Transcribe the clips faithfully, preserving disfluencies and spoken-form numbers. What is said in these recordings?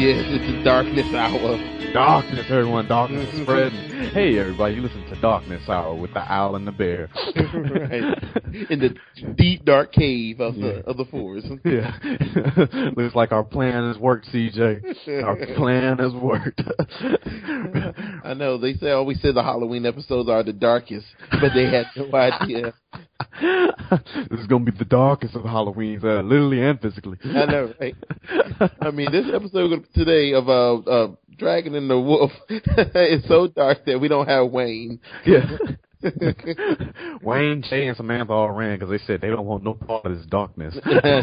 Yes, it's the Darkness Hour. Darkness, everyone. Darkness is spreading. Hey, everybody, you listen to Darkness Hour with the Owl and the Bear. Right. In the deep, dark cave of the, yeah. of the forest. Yeah. Looks like our plan has worked, C J. Our plan has worked. I know. They say always say the Halloween episodes are the darkest, but they had no idea. This is going to be the darkest of Halloween, uh, literally and physically. I know, right? I mean, this episode today of uh, uh, Dragon and the Wolf is so dark that we don't have Wayne. Yeah. Wayne, Jay, and Samantha all ran because they said they don't want no part of this darkness.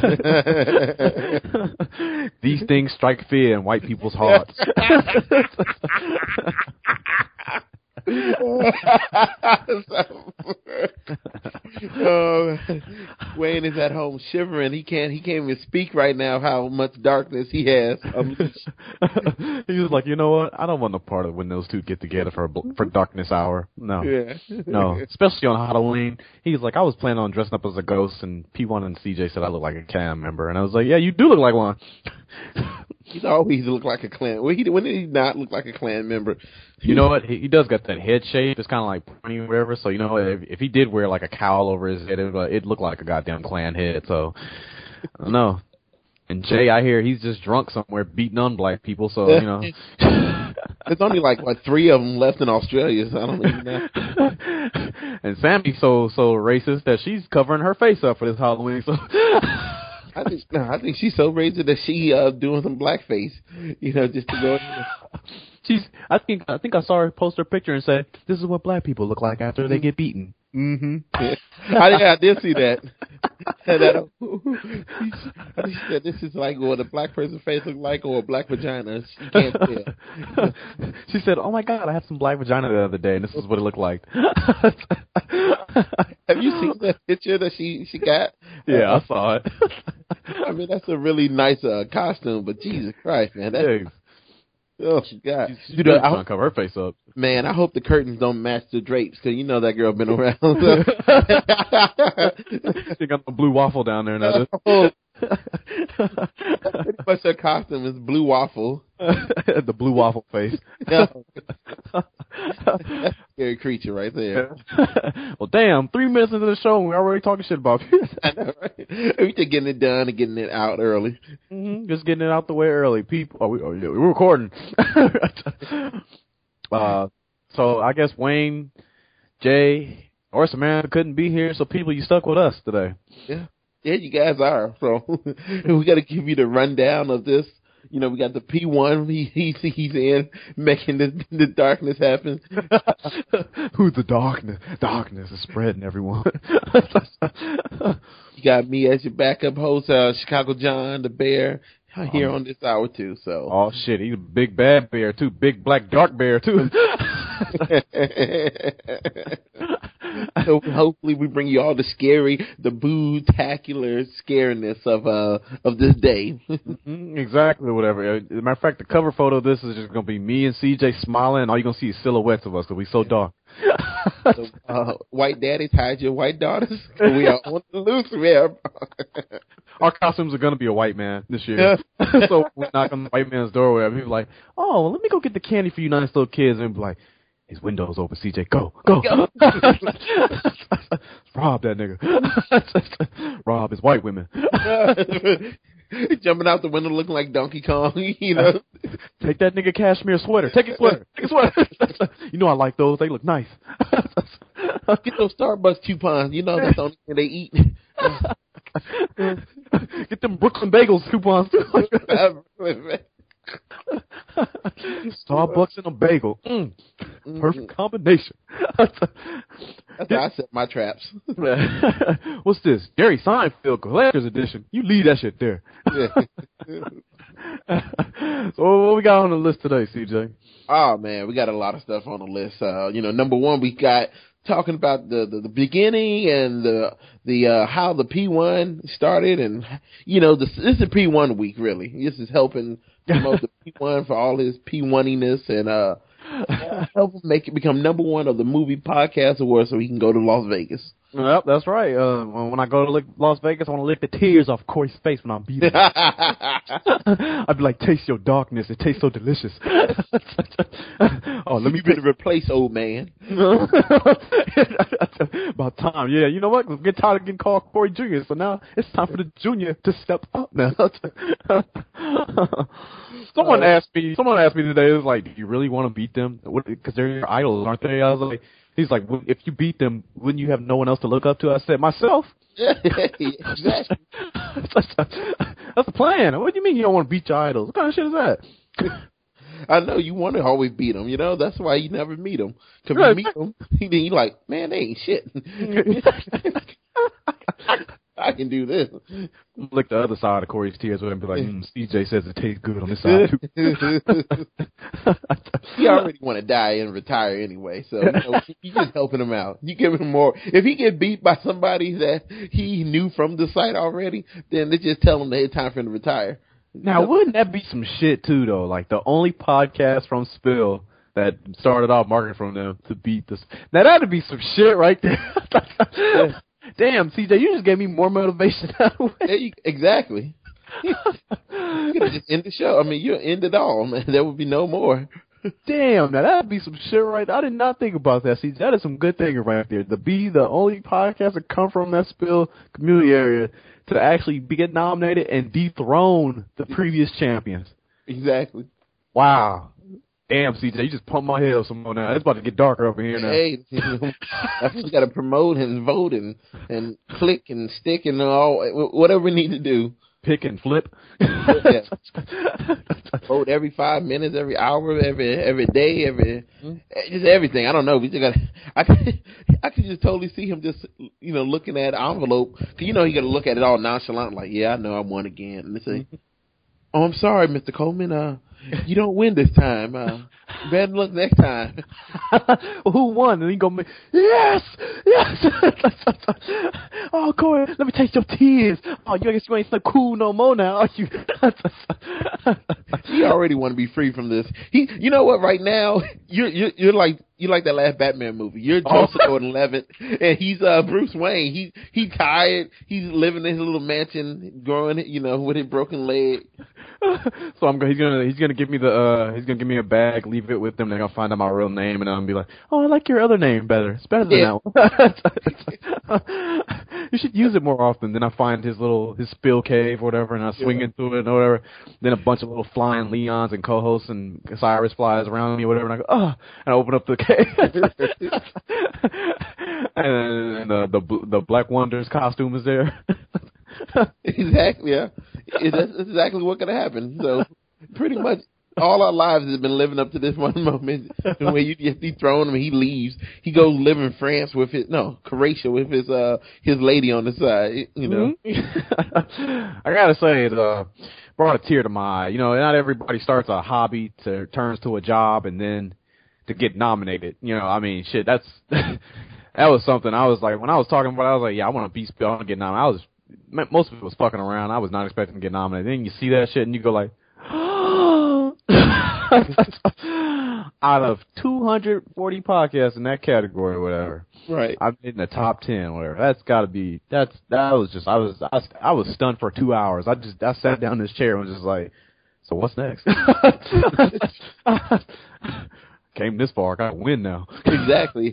These things strike fear in white people's hearts. uh, Wayne is at home shivering. He can't. He can't even speak right now. How much darkness he has. He was like, you know what? I don't want no part of when those two get together for for Darkness Hour. No, yeah. no. Especially on Halloween. He's like, I was planning on dressing up as a ghost, and P one and C J said I look like a cam member, and I was like, yeah, you do look like one. He's always looked like a clan. When, he, when did he not look like a clan member? You know what? He, he does got that head shape. It's kind of like pointy or whatever. So, you know, if, if he did wear like a cowl over his head, it would it'd look like a goddamn clan head. So, I don't know. And Jay, I hear he's just drunk somewhere beating on black people. So, you know. There's only like, what, three of them left in Australia. So I don't even know. And Sammy's so, so racist that she's covering her face up for this Halloween. So. I think no, I think she's so racist that she uh doing some blackface, you know, just to go. She's. I think. I think I saw her post her picture and say, "This is what black people look like after they get beaten." Mm-hmm. Yeah. I, yeah, I did see that. that I think she said this is like what a black person's face looks like, or a black vagina. She can't tell. She said, "Oh my God, I had some black vagina the other day, and this is what it looked like." Have you seen that picture that she she got? Yeah, uh, I saw it. I mean, that's a really nice uh, costume, but Jesus Christ, man, that. Yeah. Oh God! She's, she's you know, I trying to cover her face up. Man, I hope the curtains don't match the drapes because you know that girl been around. She got the blue waffle down there now. Oh. Pretty much her costume is blue waffle. The blue waffle face. That's a scary creature right there. Well, damn! Three minutes into the show, and we're already talking shit about you. I know, right? We just getting it done and getting it out early. Mm-hmm. Just getting it out the way early. People, oh, we, oh, yeah, we're recording. uh, so I guess Wayne, Jay, or Samantha couldn't be here, so people, you stuck with us today. Yeah, yeah, you guys are. So we got to give you the rundown of this. You know, we got the P one. He, he he's in making the the darkness happen. Who's the darkness? Darkness is spreading, everyone. You got me as your backup host, uh, Chicago John, the Bear, here um, on this hour too. So, oh shit, he's a big bad bear too, big black dark bear too. So hopefully we bring you all the scary, the boo-tacular scariness of uh of this day. Exactly, whatever. As a matter of fact, the cover photo of this is just gonna be me and C J smiling, and all you're gonna see is silhouettes of us because we so dark. So, uh, white daddies, hide your white daughters. We are on the loose, man. Our costumes are gonna be a white man this year. So we knock on the white man's door, whatever. He's like, "Oh, well, let me go get the candy for you nice little kids," and be like, his window's open, C J. Go, go. go. Rob that nigga. Rob is white women. Jumping out the window looking like Donkey Kong, you know. Take that nigga cashmere sweater. Take his sweater. Take his sweater. You know I like those. They look nice. Get those Starbucks coupons. You know that's the only thing they eat. Get them Brooklyn Bagels coupons too. Starbucks and a bagel. Mm. Perfect combination. That's how I set my traps. What's this? Jerry Seinfeld Collector's Edition. You leave that shit there. So what we got on the list today, C J? Oh, man, we got a lot of stuff on the list. Uh, you know, number one, we got talking about the, the, the beginning and the the uh, how the P one started, and you know, this, this is P one week really. This is helping promote the P one for all his P one-iness and uh, help him make it become number one of the movie podcast awards so he can go to Las Vegas. Yep, that's right. Uh, when I go to Las Vegas, I want to lick the tears off Corey's face when I beat him. I'd be like, taste your darkness. It tastes so delicious. Oh, let me better replace old man. About time. Yeah, you know what? I'm getting tired of getting called Corey Junior So now it's time for the Junior to step up now. Someone uh, asked me. Someone asked me today. It was like, do you really want to beat them? Because they're your idols, aren't they? I was like. He's like, well, if you beat them, wouldn't you have no one else to look up to? I said, myself. Exactly. That's the plan. What do you mean you don't want to beat your idols? What kind of shit is that? I know you want to always beat them. You know that's why you never meet them. Because right. You meet them, then you like, man, they ain't shit. I can do this. Lick the other side of Corey's tears with him and be like, mm, C J says it tastes good on this side too. He already want to die and retire anyway, so you know, you just helping him out. You give him more. If he get beat by somebody that he knew from the site already, then they just tell him that it's time for him to retire. Now, wouldn't that be some shit too, though? Like the only podcast from Spill that started off marketing from them to beat this. Now that'd be some shit right there. Damn, C J, you just gave me more motivation that way. Yeah, you, exactly. You could just end the show. I mean, you end it all, man. There would be no more. Damn, now that'd be some shit right there. I did not think about that, C J. That is some good thinking right there. To be the only podcast to come from that Spill community area to actually be get nominated and dethrone the previous champions. Exactly. Wow. Damn, C J, you just pumped my head some more now. It's about to get darker over here now. Hey, you know, that's what you got to promote and vote and, and click and stick and all, whatever we need to do. Pick and flip. Yeah. Vote every five minutes, every hour, every every day, every just everything. I don't know. We just got. I could, I could just totally see him just you know looking at the envelope. Cause you know he got to look at it all nonchalant, like, yeah, I know I won again. And they say, oh, I'm sorry, Mister Coleman. Uh, you don't win this time. Uh, better look next time. Well, who won? And he go, yes, yes. Oh, Corey, let me taste your tears. Oh, you guess you ain't so cool no more now, are you? He already want to be free from this. He, you know what? Right now, you're you're, you're like you're like that last Batman movie. You're Joseph Gordon-Levitt, and he's uh Bruce Wayne. He he's tired. He's living in his little mansion, growing, you know, with his broken leg. So I'm he's gonna he's gonna give me the uh he's gonna give me a bag, leave it with them. They're gonna find out my real name, and I'm gonna be like, oh, I like your other name better. It's better than yeah. that one. You should use it more often. Then I find his little his spill cave or whatever, and I swing yeah. into it or whatever. Then a bunch of little flying Leons and co-hosts and Cyrus flies around me or whatever, and I go, oh, and I open up the cave. And the the the Black Wonder's costume is there. Exactly, yeah. It, that's, that's exactly what's going to happen. So, pretty much all our lives has been living up to this one moment where you just dethrone him and he leaves. He goes live in France with his, no, Croatia with his uh his lady on the side, you know. Mm-hmm. I got to say, it uh, brought a tear to my eye. You know, not everybody starts a hobby to turns to a job and then to get nominated. You know, I mean, shit, that's, that was something I was like, when I was talking about it, I was like, yeah, I want to be, I want to get nominated. I was, most of it was fucking around. I was not expecting to get nominated. Then you see that shit and you go like, out of two hundred forty podcasts in that category or whatever, right? I'm in the top ten or whatever. That's got to be. That's that was just. I was I, I was stunned for two hours. I just I sat down in this chair and was just like, so what's next? Came this far. I got to win now. Exactly.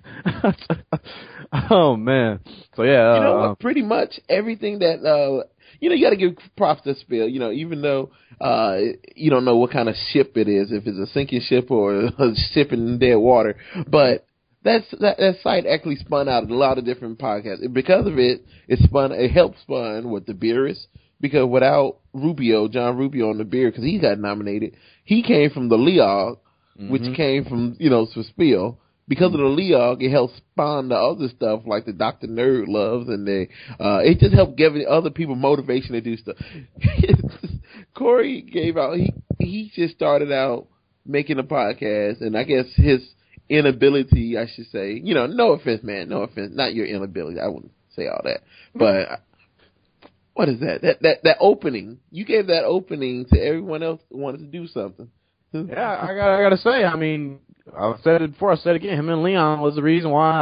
Oh man. So yeah. You know uh, what? Pretty much everything that uh, you know, you got to give props to Spill. You know, even though uh, you don't know what kind of ship it is, if it's a sinking ship or a ship in dead water, but that's that, that site actually spun out a lot of different podcasts. Because of it, it spun. It helped spun what the beer is. Because without Rubio, John Rubio on the beer, because he got nominated, he came from the Leog, mm-hmm. which came from you know for Spill. Because of the Leog, it helped spawn the other stuff like the Doctor Nerd loves, and they uh, it just helped give other people motivation to do stuff. Corey gave out he he just started out making a podcast, and I guess his inability, I should say, you know, no offense, man, no offense, not your inability. I wouldn't say all that, but what is that? That that that opening you gave that opening to everyone else who wanted to do something. Yeah, I got I got to say, I mean. I've said it before, I said it again, him and Leon was the reason why I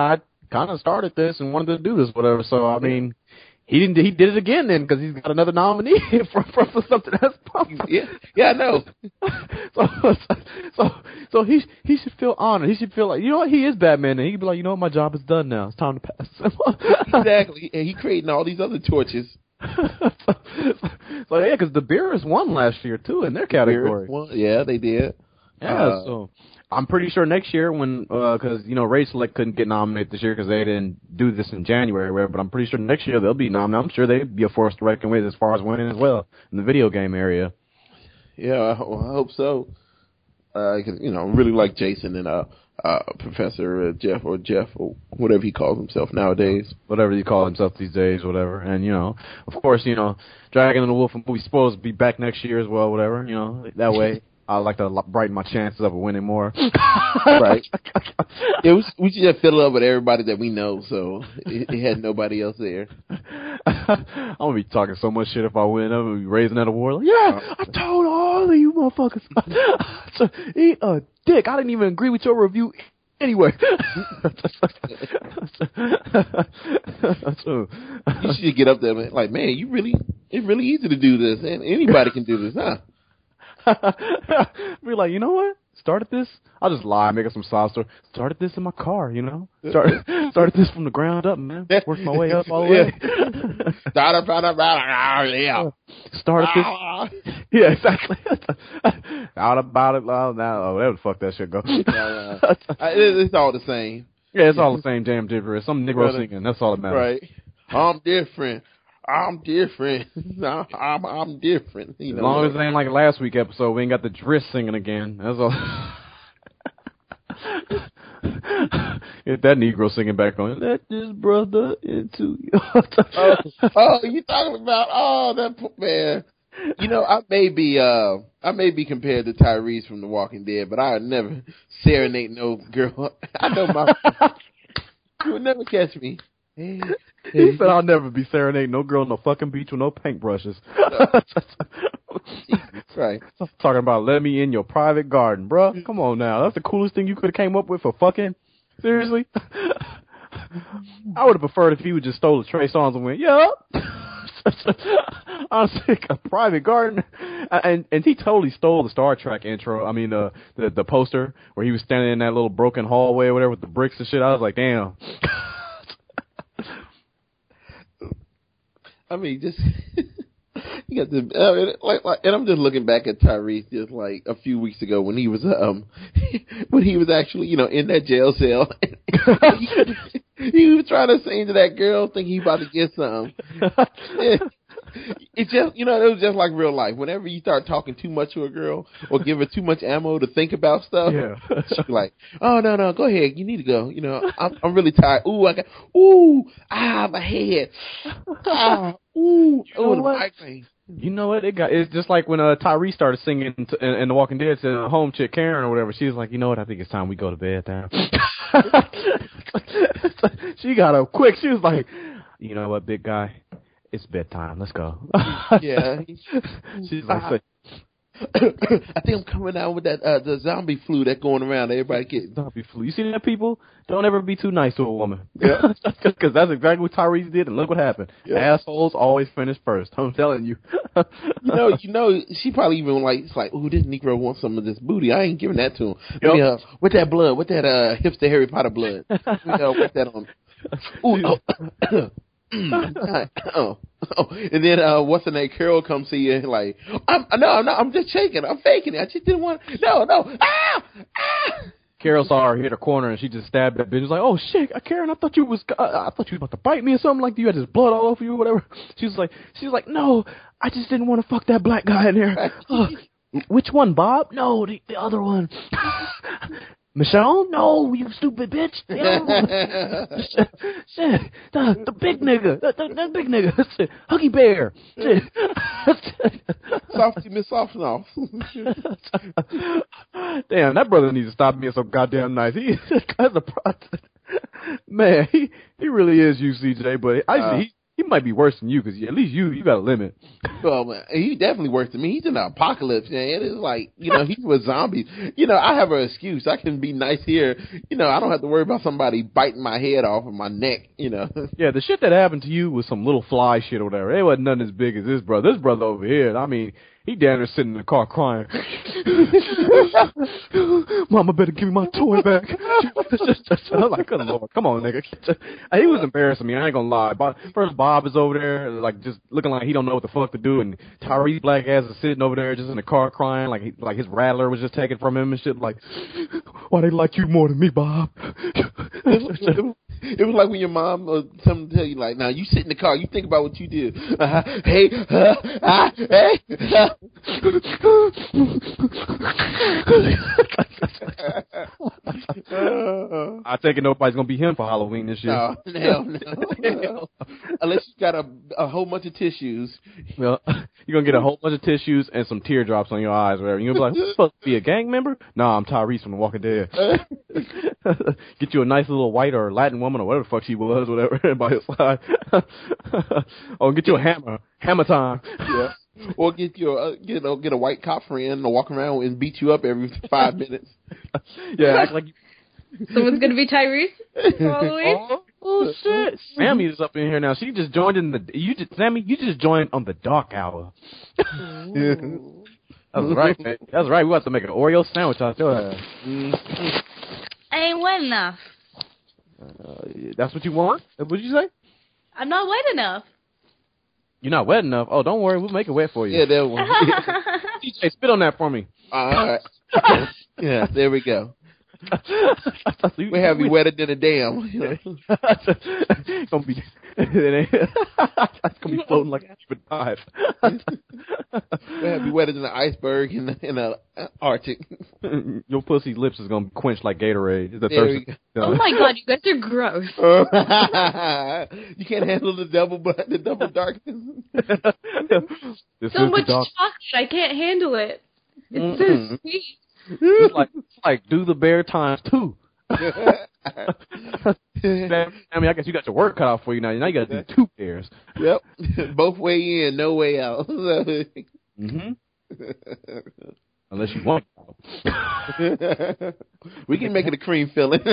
kind of started this and wanted to do this, whatever. So I mean, he didn't. He did it again then because he's got another nominee for, for, for something else. Yeah, yeah, I know. so, so, so he he should feel honored. He should feel like, you know what, he is Batman, and he could be like, you know what, my job is done now. It's time to pass. Exactly, and he creating all these other torches. so, so yeah, because the Bears won last year too in their category. Won, yeah, they did. Yeah, uh, so I'm pretty sure next year when because uh, you know Race Select couldn't get nominated this year because they didn't do this in January, or whatever, but I'm pretty sure next year they'll be nominated. I'm sure they'd be a force to reckon with as far as winning as well in the video game area. Yeah, I, ho- I hope so. Uh, cause, you know, I really like Jason and uh, uh, Professor uh, Jeff or Jeff or whatever he calls himself nowadays. Whatever he calls himself these days, whatever. And, you know, of course, you know, Dragon and the Wolf and movie supposed to be back next year as well, whatever. You know, that way I like to brighten my chances of winning more. Right. Yeah, we, we should just fill it up with everybody that we know, so it, it had nobody else there. I'm going to be talking so much shit if I win. I'm going to be raising that award. Like, yeah, I told all of you motherfuckers. So, eat a dick. I didn't even agree with your review anyway. So, you should get up there, man. Like, man, you really, it's really easy to do this, and anybody can do this, huh? Be like, you know what? Started this. I'll just lie, make up some sob story. Started this in my car, you know. Started started this from the ground up, man. Worked my way up all the way. Started from the ground, yeah. Started this. Yeah, exactly. Out about it, loud now. Oh, that would fuck that shit go. Yeah, yeah. It's all the same. Yeah, it's all the same damn gibberish. Some Negro singing. That's all that matters. Right. I'm different. I'm different. I'm I'm different. You know, as long as it ain't like last week episode, we ain't got the Driss singing again. That's all. Get that Negro singing back on. Let this brother into you. oh, oh, you talking about? Oh, that man. You know, I may be uh, I may be compared to Tyrese from The Walking Dead, but I would never serenade no girl. I know my. You would never catch me. Hey, he said, I'll never be serenading no girl on no fucking beach with no paintbrushes. Right. Talking about let me in your private garden, bruh. Come on now. That's the coolest thing you could have came up with for fucking. Seriously? I would have preferred if he would just stole the Trey Songz and went, yeah. I'm sick of private garden. And and he totally stole the Star Trek intro. I mean, uh, the the poster where he was standing in that little broken hallway or whatever with the bricks and shit. I was like, damn. I mean, just you got the I mean, like, like, and I'm just looking back at Tyrese just like a few weeks ago when he was um when he was actually you know in that jail cell. he, he was trying to sing to that girl, thinking he about to get some. It, it just you know it was just like real life. Whenever you start talking too much to a girl or give her too much ammo to think about stuff, yeah. she's like, oh no no go ahead, you need to go. You know I'm I'm really tired. Ooh I got ooh ah my head ah ooh you know oh what? migraine. You know what? It got it's just like when uh, Tyrese started singing in, in, in The Walking Dead to home chick Karen or whatever. She was like, you know what? I think it's time we go to bed now. She got up quick. She was like, you know what, big guy? It's bedtime. Let's go. Yeah. She's like, uh, I think I'm coming out with that uh, the zombie flu that's going around. Everybody getting zombie flu. You see that, people? Don't ever be too nice to a woman. Yeah. Because that's exactly what Tyrese did, and look what happened. Yeah. Assholes always finish first. I'm telling you. you know, you know, she probably even like, it's like, ooh, this Negro wants some of this booty. I ain't giving that to him. Yep. Me, uh, with that blood, with that uh, hipster Harry Potter blood. You know, with that on. Ooh, oh. oh, oh, and then uh, what's the name? Carol comes see you and like, I'm no, no, I'm just shaking, I'm faking it. I just didn't want. No, no, ah, ah. Carol saw her hit her corner and she just stabbed that bitch. She was like, "Oh shit, Karen, I thought you was, uh, I thought you was about to bite me or something. Like you had this blood all over you or whatever." She was like, "She was like, no, I just didn't want to fuck that black guy in there." uh, which one, Bob? No, the, the other one. Michelle? No, you stupid bitch. Shit, shit, the, the big nigga, the, the, the big nigga, shit. Huggy Bear. Shit. Softy Miss Softnoff. Damn, that brother needs to stop being so goddamn nice. He that's a process. Man, he he really is U C J, but I uh, he he might be worse than you because at least you you got a limit. Well, man, he definitely worse than me. He's in the apocalypse, man. It's like, you know, he's with zombies. You know, I have an excuse. I can be nice here. You know, I don't have to worry about somebody biting my head off of my neck, you know. Yeah, the shit that happened to you was some little fly shit or whatever. It wasn't nothing as big as this brother. This brother over here, I mean, he down there sitting in the car crying. Mama better give me my toy back. I'm like, good Lord, come on, nigga. He was embarrassing me. I ain't gonna lie. First, Bob is over there, like just looking like he don't know what the fuck to do, and Tyrese black ass is sitting over there just in the car crying, like he, like his rattler was just taken from him and shit. Like, why they like you more than me, Bob? It was like when your mom or something tell you, like, now you sit in the car, you think about what you did. Uh, hey, uh, uh, hey. Uh, I take it nobody's gonna be him for Halloween this year. No, hell no. Unless you got a a whole bunch of tissues. Well, you're gonna get a whole bunch of tissues and some teardrops on your eyes, or whatever. You're gonna be like, who's supposed to be a gang member? Nah, I'm Tyrese from The Walking Dead. Get you a nice little white or Latin woman or whatever the fuck she was, whatever, by his side. Or get you a hammer, hammer time. Yeah. Or get your uh, you know get a white cop friend to walk around and beat you up every five minutes. Yeah, act like. Someone's gonna be Tyrese for Halloween. Oh, oh shit! Sammy is up in here now. She just joined in the. You just Sammy, you just joined on the dark hour. That's right, man. That's right. We have to make an Oreo sandwich. I still have. I ain't wet enough. Uh, that's what you want? What did you say? I'm not wet enough. You're not wet enough? Oh, don't worry. We'll make it wet for you. Yeah, that one. D J, spit on that for me. All right. Yeah, there we go. We have you wetter than a dam. You know? It's gonna be, it's gonna be floating like a stupid pipe. We have you wetter than an iceberg in the, in the Arctic. Your pussy lips is gonna be quenched like Gatorade. The there we go. Oh my god, you guys are gross. You can't handle the double the double darkness. So much chocolate, I can't handle it. It's mm-hmm. so sweet. It's like, it's like do the bear times two. I mean, I guess you got your work cut out for you now. Now you got to do two bears. Yep, both way in, no way out. Mm-hmm. Unless you want. We can make it a cream filling.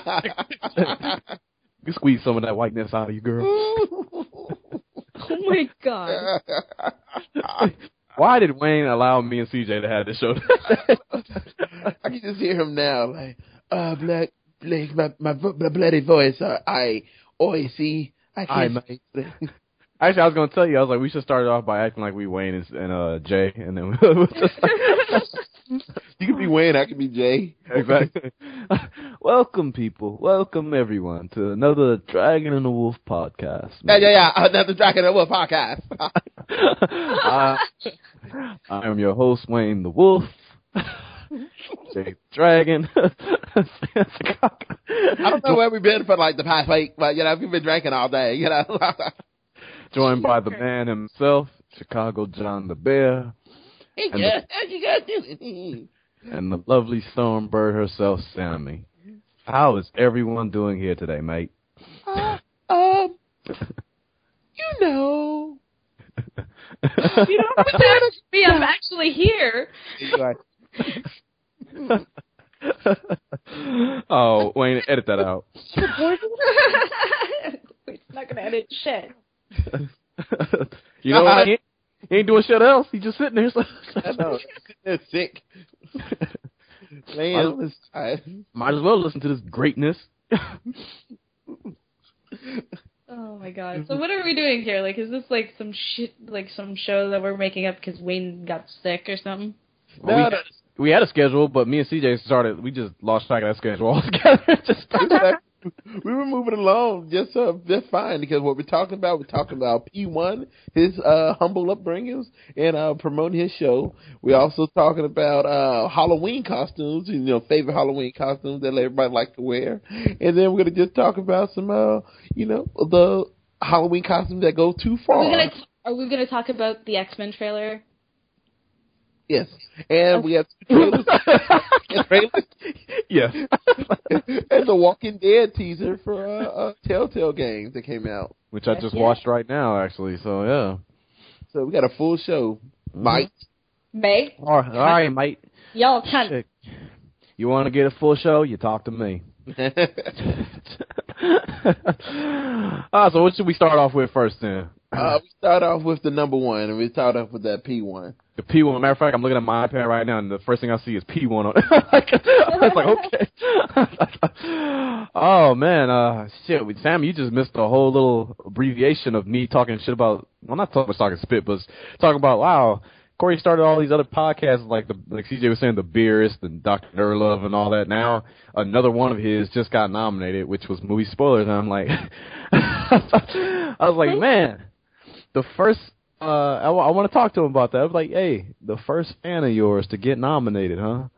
You squeeze some of that whiteness out of you, girl. Oh my god. Why did Wayne allow me and C J to have this show? I can just hear him now, like, uh, black, black, my, my, my bloody voice, uh, I, oi, see, I can't. Actually, I was going to tell you, I was like, we should start it off by acting like we Wayne and, and uh, Jay, and then we'll just you can be Wayne, I can be Jay. Exactly. Welcome, people. Welcome, everyone, to another Dragon and the Wolf podcast. Yeah, yeah, yeah, another Dragon and the Wolf podcast. uh, I am your host, Wayne the Wolf. Jay Dragon. I don't know where we've been for like the past week, but you know, we've been drinking all day, you know. Joined by the man himself, Chicago John the Bear. Hey, and, yeah, the, you guys doing? And the lovely Stormbird herself, Sammy. How is everyone doing here today, mate? Uh, um, you know. You don't have to ask me. I'm actually here. Oh, Wayne, edit that out. We're not gonna edit shit. You know what? He, he ain't doing shit else. He's just sitting there. So. I know. They're sick. Man, might, might as well listen to this greatness. Oh my god. So what are we doing here? Like, is this like some shit, like some show that we're making up because Wayne got sick or something? Well, no, we, no. we had a schedule, but me and C J started, we just lost track of that schedule altogether. Just we were moving along just uh, just fine because what we're talking about, we're talking about P one, his uh, humble upbringings, and uh, promoting his show. We're also talking about uh, Halloween costumes, you know, favorite Halloween costumes that everybody likes to wear. And then we're going to just talk about some, uh, you know, the Halloween costumes that go too far. Are we going to are we going to talk about the X-Men trailer? Yes, and we have two trailers. trailers. Yes. And the Walking Dead teaser for uh, uh, Telltale Games that came out. Which I just yeah. watched right now, actually. So, yeah. So we got a full show. Mm-hmm. Mike. Mate. All right, all right, mate. Y'all cunt. Shit. You want to get a full show? You talk to me. Ah, so what should we start off with first then? Uh, we start off with the number one, and we start off with that P one. The P one. Matter of fact, I'm looking at my iPad right now, and the first thing I see is P one on it. I was like, okay. Oh, man. Uh, shit, Sam, you just missed a whole little abbreviation of me talking shit about, well, not talking, talking spit, but talking about, wow, Corey started all these other podcasts, like the like C J was saying, the Beerist and Doctor Nerdlove and all that. Now, another one of his just got nominated, which was Movie Spoilers, and I'm like, I was like, man, the first, uh, I, w- I want to talk to him about that. I was like, hey, the first fan of yours to get nominated, huh?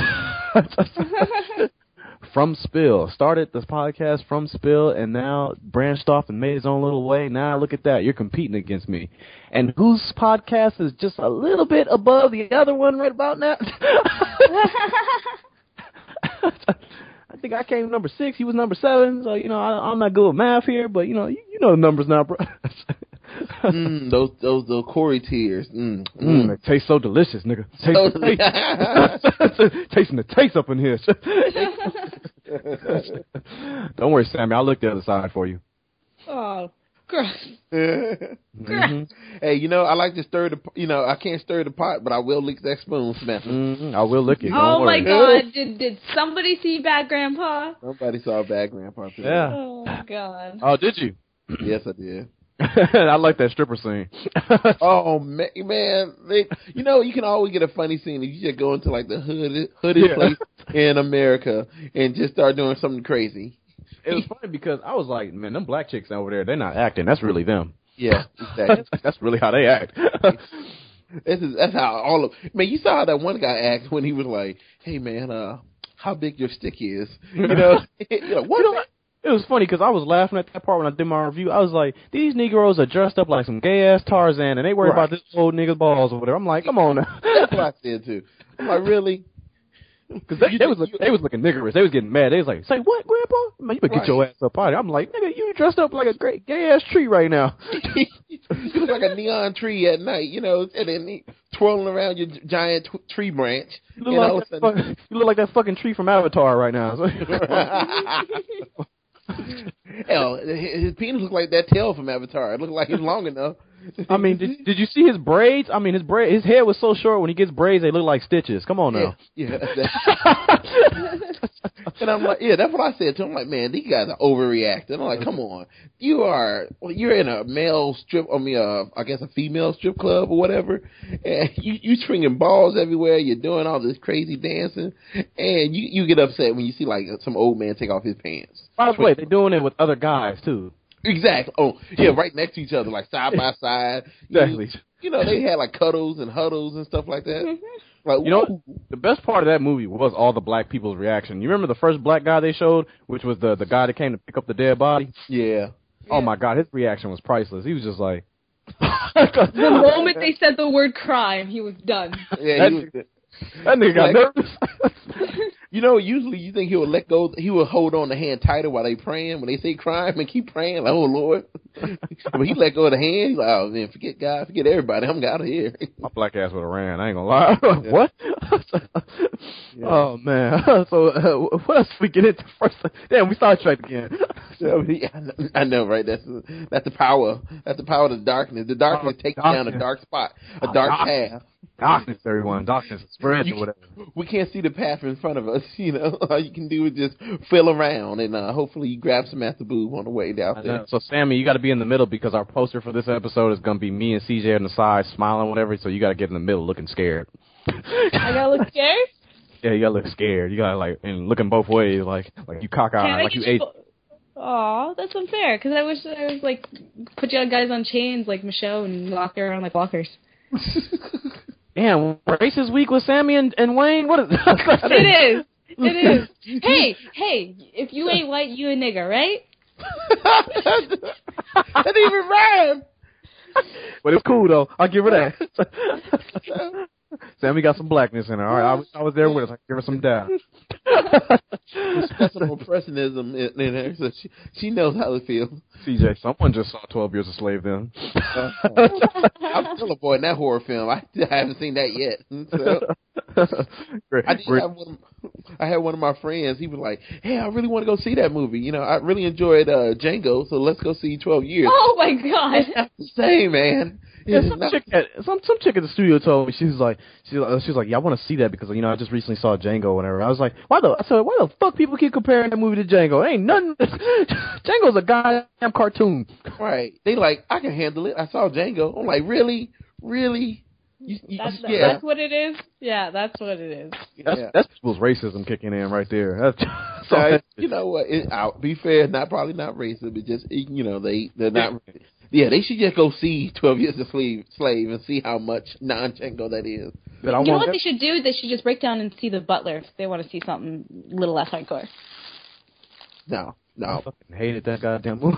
From Spill. Started this podcast from Spill and now branched off and made his own little way. Now look at that. You're competing against me. And whose podcast is just a little bit above the other one right about now? I think I came number six. He was number seven. So, you know, I, I'm not good with math here, but, you know, you, you know the numbers now, bro. mm, those, those, those Corey tears. Mm, mm. Mm, they taste so delicious, nigga. Taste Oh, the taste. Tasting the taste up in here. Don't worry, Sammy. I'll look the other side for you. Oh, gross. Mm-hmm. Hey, you know, I like to stir the, you know, I can't stir the pot, but I will lick that spoon, Samantha. Mm-hmm. I will lick it. Don't Oh worry. my God! Did did somebody see Bad Grandpa? Somebody saw Bad Grandpa today. Yeah. Oh God. Oh, did you? Yes, I did. I like that stripper scene. Oh man, man, they, you know, you can always get a funny scene if you just go into like the hooded, hooded Yeah. place in America and just start doing something crazy. It was funny because I was like, man, them black chicks over there, they're not acting. That's really them. Yeah, exactly. That's really how they act. This is that's how all of man. You saw how that one guy act when he was like, "Hey man, uh, how big your stick is?" You know, you know what? You know what? It was funny because I was laughing at that part when I did my review. I was like, these Negroes are dressed up like some gay-ass Tarzan, and they worry Right. about this old nigga's balls over there. I'm like, come on now. That's what I said too. I'm like, really? Because they, they, was look, they was looking niggerish. They was getting mad. They was like, say what, Grandpa? Man, you better Right. get your ass up out of here. I'm like, nigga, you dressed up like a great gay-ass tree right now. You look like a neon tree at night, you know, and then he twirling around your giant t- tree branch. You look, and all like of that a sudden- fucking, you look like that fucking tree from Avatar right now. Hell, his penis looked like that tail from Avatar. It looked like it's long enough. I mean, did, did you see his braids? I mean, his braid, his hair was so short when he gets braids, they look like stitches. Come on now. Yeah, yeah. And I'm like, yeah, that's what I said to him. I'm like, man, these guys are overreacting. I'm like, come on, you are, well, you're in a male strip, I mean, uh, I guess a female strip club or whatever, and you you swinging balls everywhere. You're doing all this crazy dancing, and you you get upset when you see like some old man take off his pants. By the way, they're doing it with other guys too. Exactly. Oh, yeah, right next to each other, like side by side. You know, Exactly. You know, they had like cuddles and huddles and stuff like that. Like, You know, the best part of that movie was all the black people's reaction. You remember the first black guy they showed, which was the the guy that came to pick up the dead body? yeah. Oh my God, his reaction was priceless. He was just like, The moment they said the word crime, he was done. Yeah, he was, that nigga got Like- nervous. you know, usually you think he would let go, he would hold on the hand tighter while they praying, when they say crime, and keep praying, like, oh, Lord. When he let go of the hand, he's like, oh, man, forget God, forget everybody, I'm out of here. My black ass would have ran. I ain't gonna lie. What? Oh man. So uh, what else we get into first? Damn, we sidetracked again. So, yeah, I know, I know, right? That's that's the power. That's the power of the darkness. The darkness Oh, takes you down a darkness. dark spot, a Oh, dark darkness. path. Darkness, everyone. Darkness spreads You or whatever. We can't see the path in front of us. You know, all you can do is just feel around, and uh, hopefully you grab some at the boob on the way down I there. know. So Sammy, you got to be in the middle because our poster for this episode is gonna be me and C J on the side smiling, whatever. So you got to get in the middle, looking scared. I gotta look scared. Yeah, you gotta look scared. You gotta like and looking both ways, like like you Can cockeyed, I like you get ate. you? Aw, that's unfair. Because I wish I was like put you guys on chains like Michelle and lock you around like walkers. Damn, racist week with Sammy and, and Wayne. What is? It is. It is. Hey, hey, if you ain't white, you a nigga, right? That didn't even rhyme. But it's cool though. I'll give her that. Sammy got some blackness in her. All right, I was, I was there with us. I give her some down. There's some impressionism in, in her, so she, she knows how to feel. C J, someone just saw twelve Years a Slave then. Uh, I'm still avoiding that horror film. I, I haven't seen that yet. So, great, I did great. have one. Of, I had one of my friends. He was like, "Hey, I really want to go see that movie. You know, I really enjoyed uh, Django, so let's go see twelve Years." Oh my god! That's the same, man. Yeah, It's some not- chick at some some chick at the studio told me she was like she was, she was like yeah I want to see that because you know I just recently saw Django or whatever. I was like why the I said why the fuck people keep comparing that movie to Django? It ain't nothing. Django's a goddamn cartoon. Right. They like, I can handle it. I saw Django. I'm like, really? Really? You, you, That's, yeah. that's what it is? Yeah, that's what it is. That's Yeah. that's people's racism kicking in right there. That's, that's all Uh, that you know what? It, I'll be fair, not probably not racist, but just, you know, they, they're not, yeah, they should just go see twelve Years a Slave, slave and see how much non-Django that is. But I You know want what they should do? They should just break down and see The Butler if they want to see something a little less hardcore. No, I no. fucking hated that goddamn movie.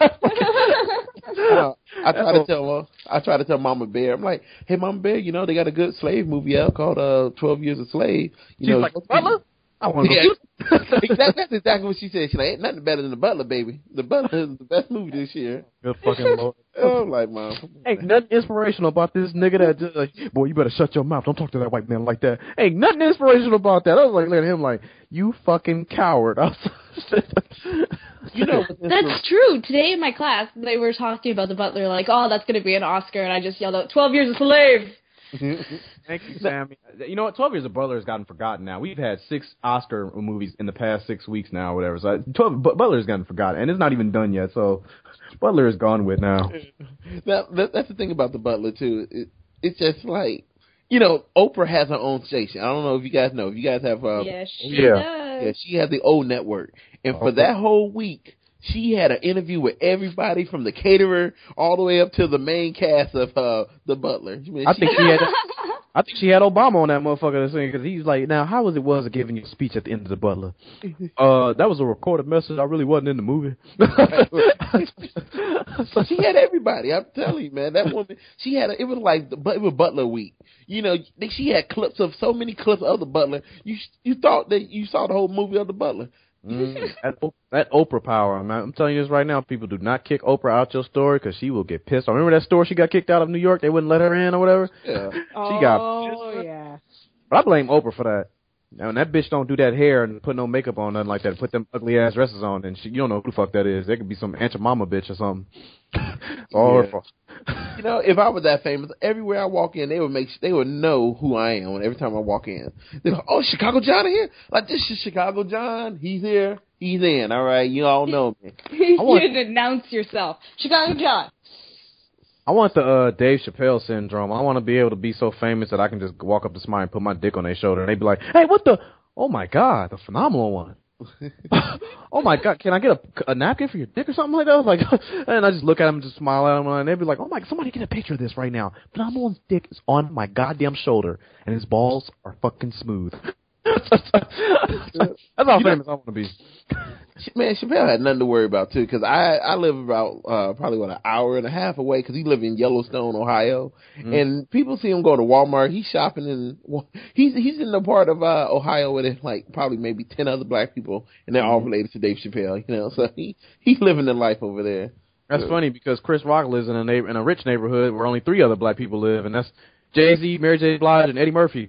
Uh, I try to tell uh, I try to tell Mama Bear. I'm like, hey, Mama Bear, you know they got a good slave movie out called uh twelve Years a Slave. You She's know, like, Butler? I want to Yeah, go see it. exactly, that's exactly what she said. She's like, ain't nothing better than The Butler, baby. The Butler is the best movie this year. Good fucking lord. Oh, I'm like, Mom. Ain't nothing inspirational about this nigga that just like, boy, you better shut your mouth. Don't talk to that white man like that. Ain't nothing inspirational about that. I was like, looking at him like, you fucking coward. I was You know, That's true. Today in my class, they were talking about The Butler, like, oh, that's going to be an Oscar, and I just yelled out, twelve Years a Slave! Thank you, Sammy. You know what? twelve Years of Butler has gotten forgotten now. We've had six Oscar movies in the past six weeks now, or whatever. So twelve, but Butler has gotten forgotten, and it's not even done yet. So Butler is gone with now. Now, that, that's the thing about The Butler, too. It, it's just like, you know, Oprah has her own station. I don't know if you guys know. If you guys have... Uh, Yes, she yeah. does. Yeah, she has the old network. And for that whole week, she had an interview with everybody from the caterer all the way up to the main cast of uh, The Butler. I, mean, I she- think she had. I think she had Obama on that motherfucker to sing because he's like, now how was it was giving you a speech at the end of The Butler? Uh, that was a recorded message. I really wasn't in the movie. So she had everybody. I'm telling you, man, that woman. She had. A, it was like the, it was Butler week. You know, she had clips of so many clips of The Butler. You you thought that you saw the whole movie of The Butler. Mm, that, that Oprah power, man. I'm telling you this right now. People do not kick Oprah out your store because she will get pissed. I remember that store she got kicked out of New York. They wouldn't let her in or whatever. Yeah. She oh, got. yeah. But I blame Oprah for that. Now, when that bitch don't do that hair and put no makeup on, nothing like that, put them ugly ass dresses on, and she, you don't know who the fuck that is. That could be some Aunt your mama bitch or something. All Yeah. her fault. You know, if I was that famous, everywhere I walk in, they would make they would know who I am every time I walk in. They go, "Oh, Chicago John in here? Like this is Chicago John. He's here. He's in. All right, you all know me." You want- should announce yourself. Chicago John. I want the uh, Dave Chappelle syndrome. I want to be able to be so famous that I can just walk up to somebody and put my dick on their shoulder, and they'd be like, "Hey, what the? Oh my god, the phenomenal one! Oh my god, can I get a, a napkin for your dick or something like that?" I was like, and I just look at them and just smile at them, and they'd be like, "Oh my, somebody get a picture of this right now. Phenomenal's dick is on my goddamn shoulder, and his balls are fucking smooth." That's how famous I want to be. Man, Chappelle had nothing to worry about too, because I I live about uh, probably what an hour and a half away, because he lives in Yellowstone, Ohio, Mm-hmm. and people see him go to Walmart. He's shopping in well, he's he's in the part of uh, Ohio where there's like probably maybe ten other black people, and they're all related to Dave Chappelle. You know, so he he's living the life over there. That's funny because Chris Rock lives in a neighbor, in a rich neighborhood where only three other black people live, and that's Jay-Z, Mary J. Blige, and Eddie Murphy.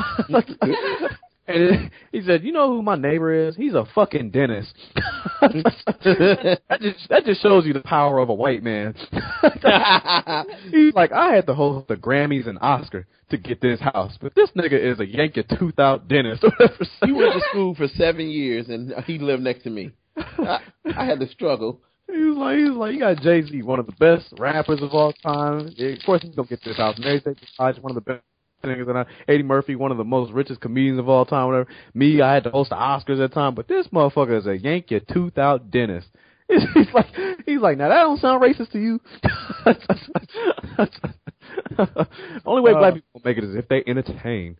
And it, he said, "You know who my neighbor is? He's a fucking dentist." that just that just shows you the power of a white man. He's like, I had to host the Grammys and Oscar to get this house, but this nigga is a Yankee tooth out dentist. He went to school for seven years, and he lived next to me. I, I had to struggle. He was like, he was like, you got Jay-Z, one of the best rappers of all time. Yeah, of course, he's gonna get this house. Mary J. Blige, one of the best singers, and I, Eddie Murphy, one of the most richest comedians of all time. Whatever. Me, I had to host the Oscars at the time, but this motherfucker is a Yankee tooth out dentist. He's like, he's like, now that don't sound racist to you. Only way black people make it is if they entertain.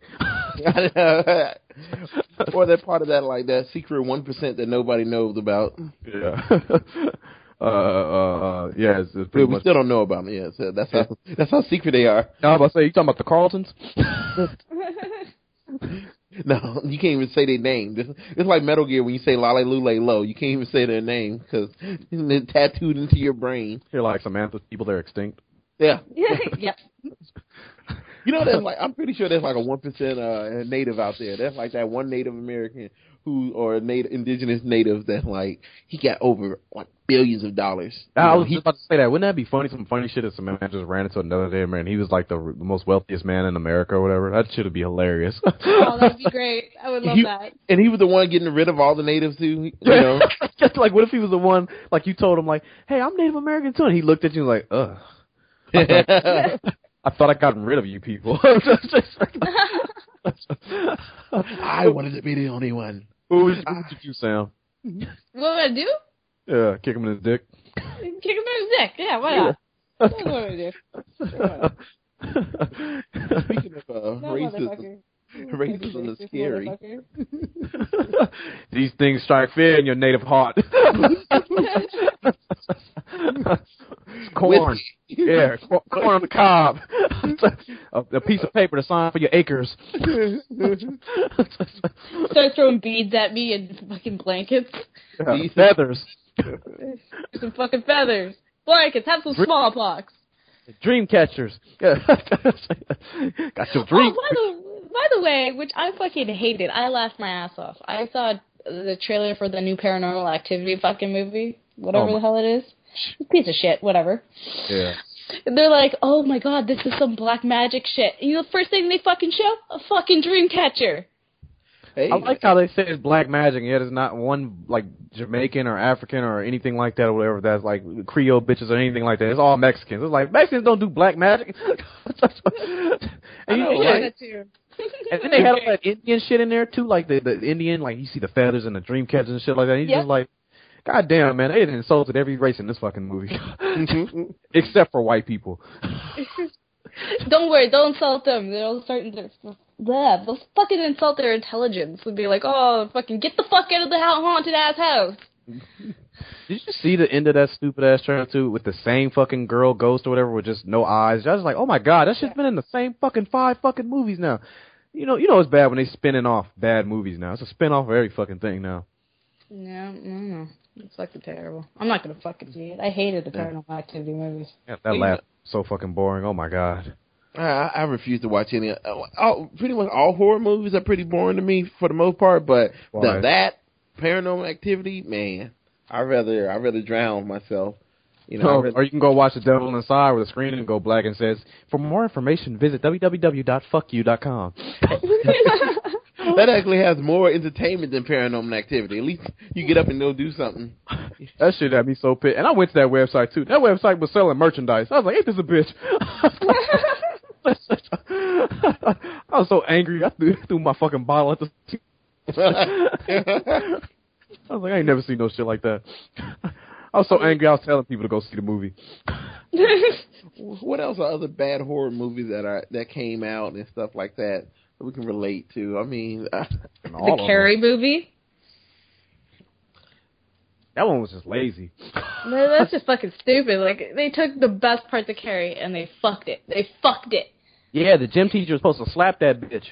Or they're part of that like that secret one percent that nobody knows about. Yeah. uh, uh, uh, yeah, it's, it's But pretty we much. still don't know about them. Yeah, so that's how that's how secret they are. I was about to say, you talking about the Carltons? No, you can't even say their name. It's, it's like Metal Gear when you say Lale Lule Lo. You can't even say their name because it's tattooed into your brain. You're like Samantha's people, they're extinct. Yeah. Yep. You know, there's like I'm pretty sure there's like a one percent uh, native out there. There's like that one Native American who or native indigenous native that like he got over like billions of dollars. You I know, was he, just about to say that. Wouldn't that be funny? Some funny shit if some man just ran into another day man. He was like the, the most wealthiest man in America or whatever. That should be hilarious. Oh, that'd be great. I would love he, that. And he was the one getting rid of all the natives too. You know, Just like what if he was the one like you told him like, hey, I'm Native American too, and he looked at you like, ugh. I thought, I thought I gotten rid of you people. I wanted to be the only one. What would you do, Sam? What would I do? Yeah, kick him in his dick. Kick him in his dick. Yeah, why not? That's what I do. Speaking of uh, No, racism, motherfucker. racism is scary. Motherfucker. These things strike fear in your native heart. Corn. Yeah, cor- corn on the cob. a, a piece of paper to sign for your acres. Start throwing beads at me and fucking blankets. Yeah, feathers. Some fucking feathers. Blankets. Have some smallpox. Dream catchers. Yeah. Got your dream. Oh, by the, by the way, which I fucking hated, I laughed my ass off. I saw the trailer for the new Paranormal Activity fucking movie, whatever Oh the hell it is. Piece of shit, whatever. Yeah. And they're like, oh my god, this is some black magic shit. You know the first thing they fucking show? A fucking dream catcher. Hey, I like how they say it's black magic, and yet it's not one, like, Jamaican or African or anything like that or whatever that's, like, Creole bitches or anything like that. It's all Mexicans. It's like, Mexicans don't do black magic. and, you, know, yeah, right? and then they had all that Indian shit in there, too, like the, the Indian, like, you see the feathers and the dream catchers and shit like that. And you're Yep. just like, God damn, man, they had insulted every race in this fucking movie. Except for white people. Don't worry, don't insult them. They'll start. Blah, they'll fucking insult their intelligence and be like, oh, fucking get the fuck out of the haunted ass house. Did you see the end of that stupid ass trailer too, with the same fucking girl ghost or whatever with just no eyes? I was like, oh my god, that shit's yeah. been in the same fucking five fucking movies now. You know, you know it's bad when they spinning off bad movies now. It's a spin off of every fucking thing now. No, no, no. It's fucking terrible. I'm not gonna fucking see it. I hated the Paranormal Activity movies. Yeah, that laugh so fucking boring. Oh my god. I, I refuse to watch any. All, pretty much all horror movies are pretty boring to me for the most part. But the, that Paranormal Activity, man, I rather I rather drown myself. You know, oh, rather, or you can go watch The Devil Inside, where the screen and go black and says, "For more information, visit w w w dot fuck you dot com." That actually has more entertainment than Paranormal Activity. At least you get up and go do something. That shit had me so pissed. And I went to that website too. That website was selling merchandise. I was like, ain't this a bitch? I was so angry. I threw, threw my fucking bottle at the... I was like, I ain't never seen no shit like that. I was so angry I was telling people to go see the movie. What else are other bad horror movies that are that came out and stuff like that that we can relate to? I mean... Uh, the Carrie movie? That one was just lazy. No, that's just fucking stupid. Like, they took the best parts of Carrie and they fucked it. They fucked it. Yeah, the gym teacher was supposed to slap that bitch.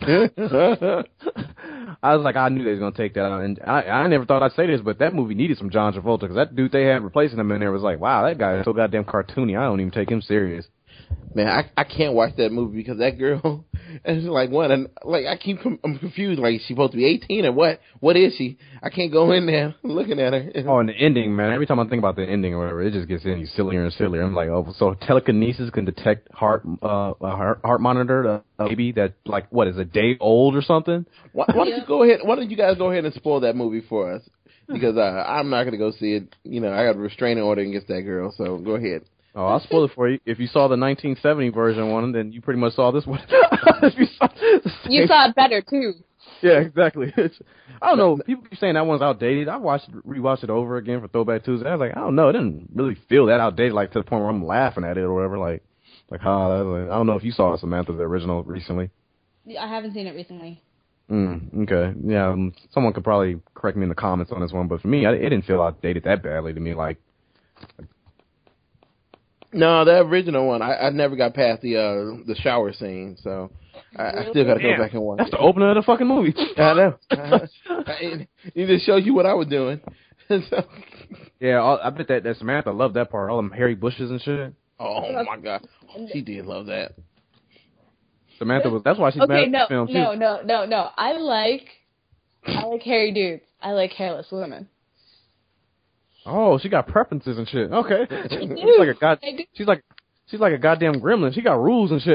I was like, I knew they was going to take that out. And I, I never thought I'd say this, but that movie needed some John Travolta, because that dude they had replacing him in there was like, wow, that guy is so goddamn cartoony. I don't even take him serious. Man, I I can't watch that movie because that girl, it's like one, and like I keep I'm confused. Like, she's supposed to be eighteen or what? What is she? I can't go in there looking at her. Oh, and the ending, man. Every time I think about the ending or whatever, it just gets any sillier and sillier. I'm like, oh, so telekinesis can detect heart uh a heart, heart monitor, a baby that like what is a day old or something? Why, why don't you go ahead? Why don't you guys go ahead and spoil that movie for us? Because uh, I'm not gonna go see it. You know, I got a restraining order against that girl. So go ahead. Oh, I'll spoil it for you. If you saw the nineteen seventy version one, then you pretty much saw this one. If you, saw you saw it better, too. Yeah, exactly. It's, I don't know. People keep saying that one's outdated. I watched, rewatched it over again for Throwback Tuesday. I was like, I don't know. It didn't really feel that outdated, like to the point where I'm laughing at it or whatever. Like, like, huh, like, I don't know if you saw Samantha, the original, recently. I haven't seen it recently. Mm, okay. Yeah, um, someone could probably correct me in the comments on this one, but for me, I, it didn't feel outdated that badly to me. Like, No, the original one. I, I never got past the uh, the shower scene, so I, I still got to go back and watch. That's it. the opener of the fucking movie. I know. I, I, it just shows you what I was doing. so, yeah, all, I bet that, that Samantha loved that part. All them hairy bushes and shit. oh my god, she did love that. Samantha was. That's why she's Okay, mad at no, the film too. no, no, no, no. I like, I like hairy dudes. I like hairless women. Oh, she got preferences and shit. Okay, I she's do. like a god. I do. She's like she's like a goddamn gremlin. She got rules and shit.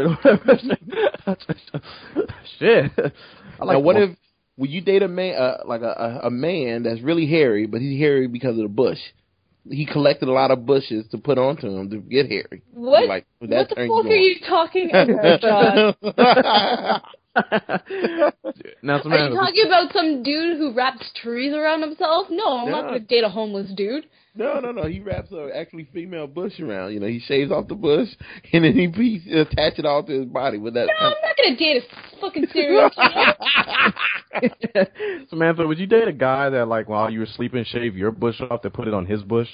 shit. I like now, what the- if would you date a man uh, like a, a a man that's really hairy, but he's hairy because of the bush? He collected a lot of bushes to put onto him to get hairy. What? Like, would What that the turn fuck you are on? you talking about, John? now Are Samantha, you talking about some dude who wraps trees around himself? No, I'm not No. gonna date a homeless dude. No, no, no. He wraps a actually female bush around. You know, he shaves off the bush and then he, he attach it all to his body with that. No, I'm not gonna date a fucking serial killer. Samantha, would you date a guy that like while you were sleeping shave your bush off to put it on his bush?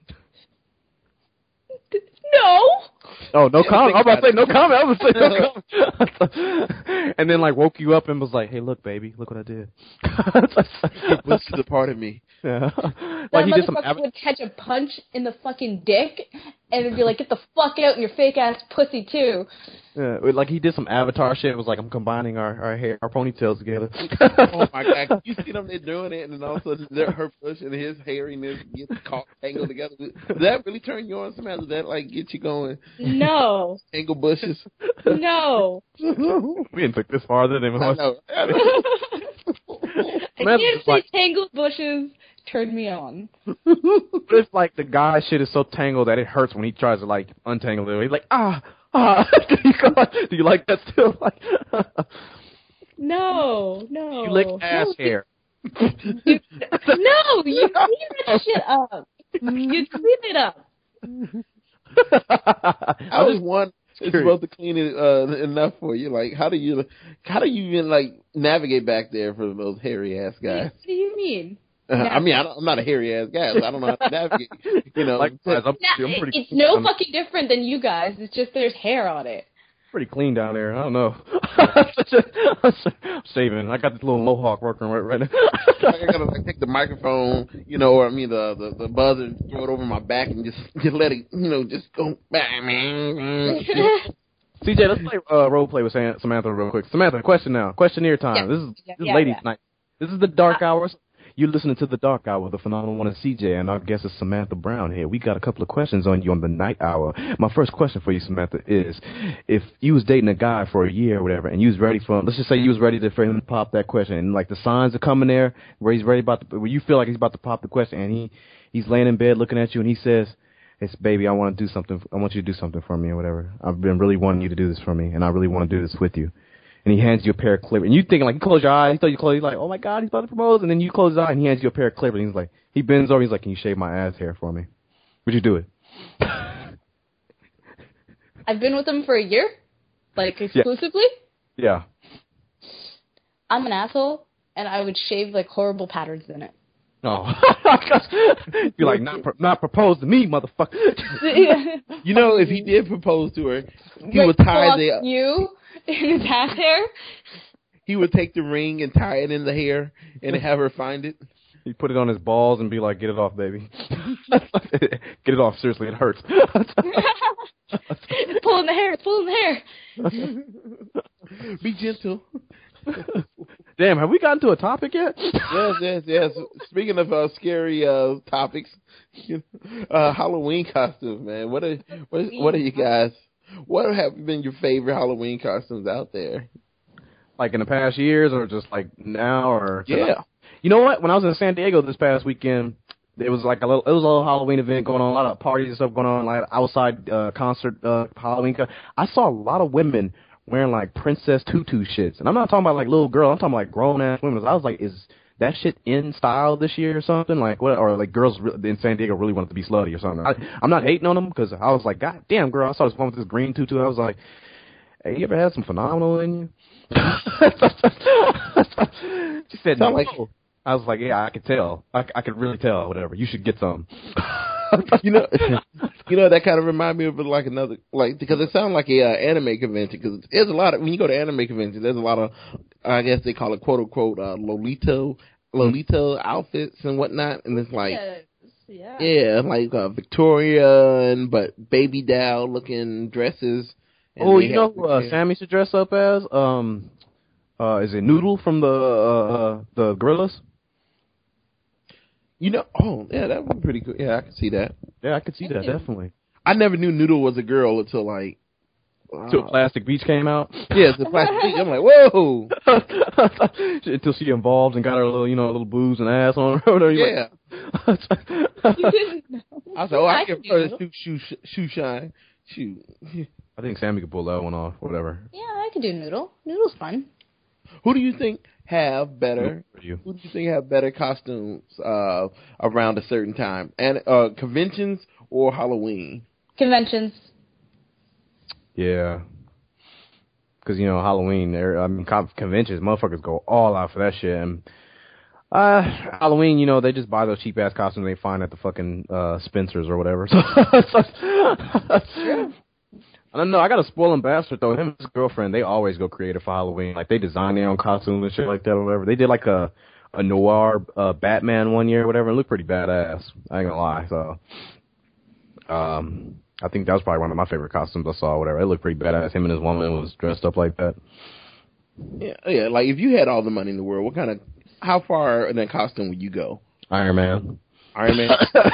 No. Oh, no Yeah, comment. I was about to say no think comment. I was about to say no comment. And then like woke you up and was like, "Hey, look, baby, look what I did." Your bush is a part of me. Yeah. That Like he did some. motherfucker Av- would catch a punch in the fucking dick and it'd be like, get the fuck out in your fake ass pussy too. yeah, like he did some Avatar shit. It was like I'm combining our our hair, our ponytails together. Oh my god! You see them? They're doing it, and then all of a sudden, their her bush and his hairiness gets caught tangled together. Does that really turn you on, Samantha? Does that like get you going? No. Tangle bushes. No. We didn't think this farther than we I was. know. I know. I Samantha's can't just say like- tangled bushes turn me on. But it's like the guy shit is so tangled that it hurts when he tries to like untangle it. He's like, ah, ah. Do you, go, do you like that still? Like, No, no. you lick ass no, hair. You, no, you clean that shit up. You clean it up. I was one. It's curious. supposed to clean it uh, enough for you. Like, how do you, how do you even like navigate back there for those hairy ass guys? What do you mean? Uh, I mean, I don't, I'm not a hairy ass guy, so I don't know how to navigate. You know, Like, guys, I'm, Nah, I'm pretty. it's no I'm fucking different than you guys. It's just there's hair on it. pretty clean down there. I don't know. I'm saving. I got this little mohawk working right right now. like, I gotta like take the microphone, you know, or I mean the the, the buzzer, and throw it over my back, and just just let it, you know, just go bang, man. C J, let's play uh, role play with Sam- Samantha real quick. Samantha, question now. Questionnaire time. Yeah. This is Yeah, this is yeah, ladies' yeah. night. This is the dark hours. You're listening to the Dark Hour, the phenomenal one of C J, and our guest is Samantha Brown here. We got a couple of questions on you on the night hour. My first question for you, Samantha, is if you was dating a guy for a year or whatever, and you was ready for him, let's just say you was ready to, for him to pop that question, and like the signs are coming there where he's ready about to, where you feel like he's about to pop the question, and he he's laying in bed looking at you, and he says, "It's baby, I want to do something. I want you to do something for me or whatever. I've been really wanting you to do this for me, and I really want to do this with you." And he hands you a pair of clippers. And you thinking, like, you close your eyes. He thought you close. He's like, oh, my God, he's about to propose. And then you close his eye, and he hands you a pair of clippers. And he's like, he bends over. He's like, can you shave my ass hair for me? Would you do it? I've been with him for a year, like exclusively. Yeah. I'm an asshole, and I would shave like horrible patterns in it. Oh. You're like, not pro- not propose to me, motherfucker. You know, if he did propose to her, he Like, would tie fuck the you in his ass hair. he would take the ring and tie it in the hair and have her find it. He put it on his balls and be like, get it off, baby. Get it off. Seriously, it hurts. It's pulling the hair. It's pulling the hair. Be gentle. Damn, have we gotten to a topic yet? Yes, yes, yes. Speaking of uh, scary uh, topics, uh, Halloween costumes, man. What are what, is, what are you guys? What have been your favorite Halloween costumes out there? Like in the past years, or just like now, or Yeah. You know what? When I was in San Diego this past weekend, there was like a little, it was a little Halloween event going on, a lot of parties and stuff going on, like outside uh, concert uh, Halloween. Co- I saw a lot of women wearing like princess tutu shits, and I'm not talking about like little girl. I'm talking like grown ass women. I was like, is that shit in style this year or something? Like what? Or like girls re- in San Diego really wanted to be slutty or something? I, I'm not hating on them because I was like, God damn, girl, I saw this one with this green tutu. I was like, hey, you ever had some phenomenal in you? She said, no. Sound like- I was like, yeah, I could tell. I, I could really tell. Whatever. You should get some. you know, you know that kind of remind me of like another like because it sounds like a uh, anime convention because there's a lot of when you go to anime conventions there's a lot of I guess they call it quote unquote uh, Lolita Lolita outfits and whatnot and it's like Yes. Yeah. yeah like uh, Victorian but baby doll looking dresses. And Oh, they you know have- who uh, yeah. Sammy should dress up as? Um, uh, is it Noodle from the uh, uh, the Gorillas? You know, oh yeah, that would be pretty cool. Yeah, I can see that. Yeah, I could see that Yeah. definitely. I never knew Noodle was a girl until like, Until uh, Plastic Beach came out. yeah, it's a plastic beach. I'm like, whoa, Until she evolved and got her little, you know, little boobs and ass on her. Whatever. You're yeah. like- You didn't know. I was like, oh, I, I can can give her do a shoe, shoe, shoe shine. Shoot. I think Sammy could pull that one off. Whatever. Yeah, I could do Noodle. Noodle's fun. Who do you think have better? For you. Who do you think have better costumes uh, around a certain time? And uh, conventions or Halloween? Conventions. Yeah. Because, you know, Halloween, there- I mean, con- conventions, motherfuckers go all out for that shit. And uh, Halloween, you know, they just buy those cheap-ass costumes they find at the fucking uh, Spencer's or whatever. So, I don't know. I got a spoiling bastard, though. Him and his girlfriend, they always go creative for Halloween. Like, they design their own costumes and shit like that or whatever. They did, like, a, a noir uh, Batman one year or whatever. It looked pretty badass. I ain't gonna lie. So, um... I think that was probably one of my favorite costumes I saw, whatever. It looked pretty badass. Him and his woman was dressed up like that. Yeah, yeah. Like if you had all the money in the world, what kind of, how far in that costume would you go? Iron Man. Iron Man.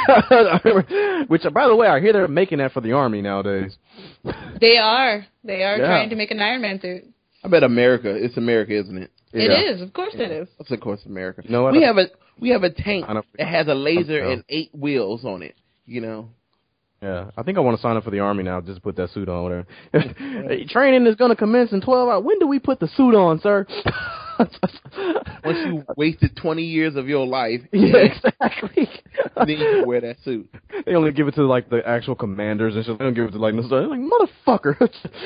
Which, by the way, I hear they're making that for the Army nowadays. They are. They are Yeah. trying to make an Iron Man suit. I bet America. It's America, isn't it? It Yeah. is. Of course it is. That's of course America. You know what? We have a we have a tank I don't- that has a laser I don't know. and eight wheels on it. You know. Yeah, I think I want to sign up for the Army now. Just put that suit on, whatever. Hey, training is going to commence in twelve hours. When do we put the suit on, sir? Once you wasted twenty years of your life, Yeah, exactly. then you can wear that suit. They only give it to, like, the actual commanders and shit. They don't give it to, like, the like, motherfucker.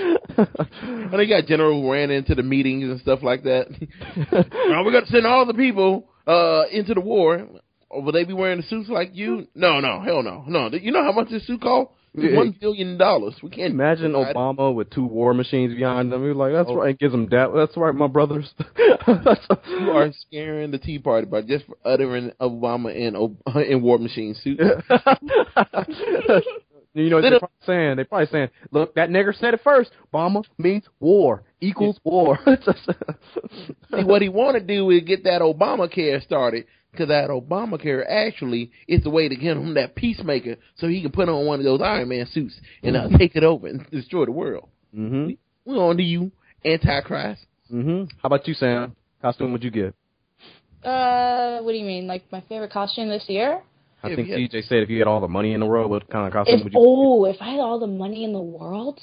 And they got generals who ran into the meetings and stuff like that. Now we're gonna send all the people uh into the war. Or will they be wearing the suits like you? No, no, hell no, no. You know how much this suit cost? Yeah. One billion dollars. We can't Imagine provide it. Obama with two war machines behind him. He was like, that's Oh. right. It gives him that. That's right, my brothers. You are scaring the Tea Party by just uttering Obama in Ob- in War Machine suit. You know what they're probably saying? They're probably saying, look, that nigger said it first. Obama means war equals war. See, what he want to do is get that Obamacare started, because that Obamacare actually is the way to get him that peacemaker, so he can put on one of those Iron Man suits and uh, take it over and destroy the world. mm-hmm. We on to you, Antichrist. Mm-hmm. How about you, Sam? Costume would you get? Uh, what do you mean? Like my favorite costume this year? I If think you had- C J said if you had all the money in the world, what kind of costume If would you oh, if I had all the money in the world,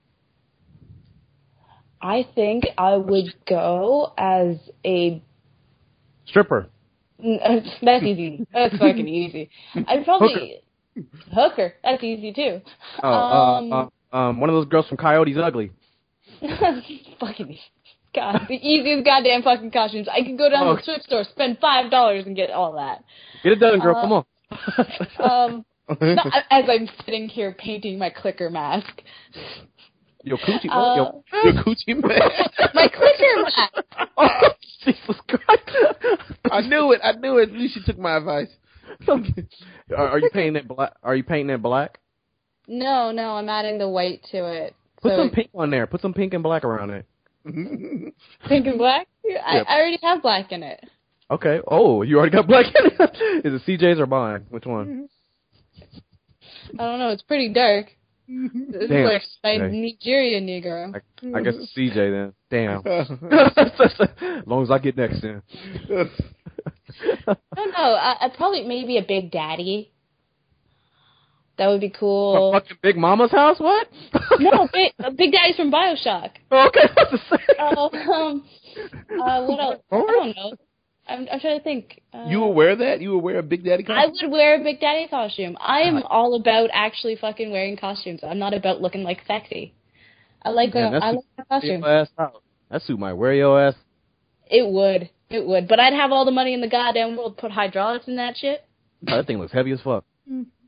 I think I would go as a. Stripper. That's easy. That's fucking easy. I'd probably hooker. That's easy too. Oh, um, uh, uh, um, one of those girls from Coyote's Ugly. fucking God, the easiest goddamn fucking costumes. I could go down Oh. to the thrift store, spend five dollars, and get all that. Get it done, girl. Uh, Come on. Um, not, as I'm sitting here painting my clicker mask. Yo, coochie. Uh, yo, Your coochie man. my clicker mask. oh, Jesus Christ. I knew it. I knew it. At least you took my advice. are, are you painting it black? Are you painting it black? No, no, I'm adding the white to it. Put So some pink on there. Put some pink and black around it. pink and black? I, Yep. I already have black in it. Okay. Oh, you already got black in it. Is it C J's or mine? Which one? I don't know. It's pretty dark. It's Damn. like my Okay. Nigerian Negro. I, I guess it's C J then. Damn. As long as I get next then. I don't know. I, I'd probably maybe a Big Daddy. That would be cool. Fucking Big Mama's house? What? No, Big, uh, Big Daddy's from Bioshock. Okay, that's the same. Uh, um, uh, what else? I don't know. I'm, I'm trying to think. Uh, You aware of that? You aware of Big Daddy I costume? would wear a Big Daddy costume. I am all about actually fucking wearing costumes. I'm not about looking like sexy. I like Man, a, that's I the- like a costume. Your ass out. That suit might wear your ass. It would. It would. But I'd have all the money in the goddamn world to put hydraulics in that shit. Oh, that thing looks heavy as fuck.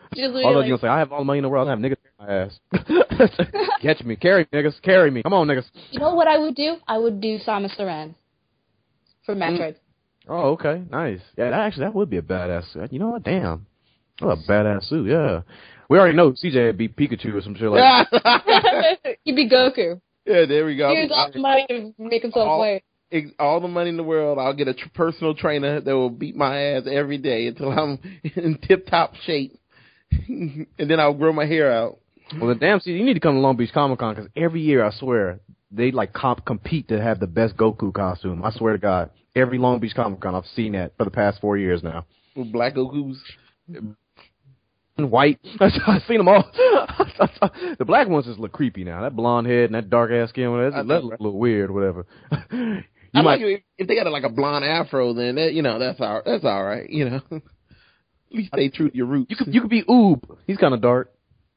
Just All those like, gonna say, I have all the money in the world. I have niggas in my ass. Catch me, carry me, niggas, carry me. Come on, niggas. you know what I would do? I would do Samus Aran from Metroid. Mm. Oh, okay, nice. Yeah, that actually that would be a badass suit. You know what? Damn, what a badass suit. Yeah, we already know C J would be Pikachu or some shit like that. He'd be Goku. Yeah, there we go. Here's all the money to make himself all, play. all the money in the world. I'll get a tr- personal trainer that will beat my ass every day until I'm in tip-top shape. And then I'll grow my hair out. Well, the damn, see, you need to come to Long Beach Comic Con because every year, I swear, they like comp- compete to have the best Goku costume. I swear to God. Every Long Beach Comic Con, I've seen that for the past four years now. With black Gokus. And white. I've seen them all. The black ones just look creepy now. That blonde head and that dark ass skin, that look a little weird, whatever. You I might, like it if they got a, like a blonde afro, then that, you know that's all that's all right. You know, at least stay true to your roots. You could you could be Oob. He's kind of dark.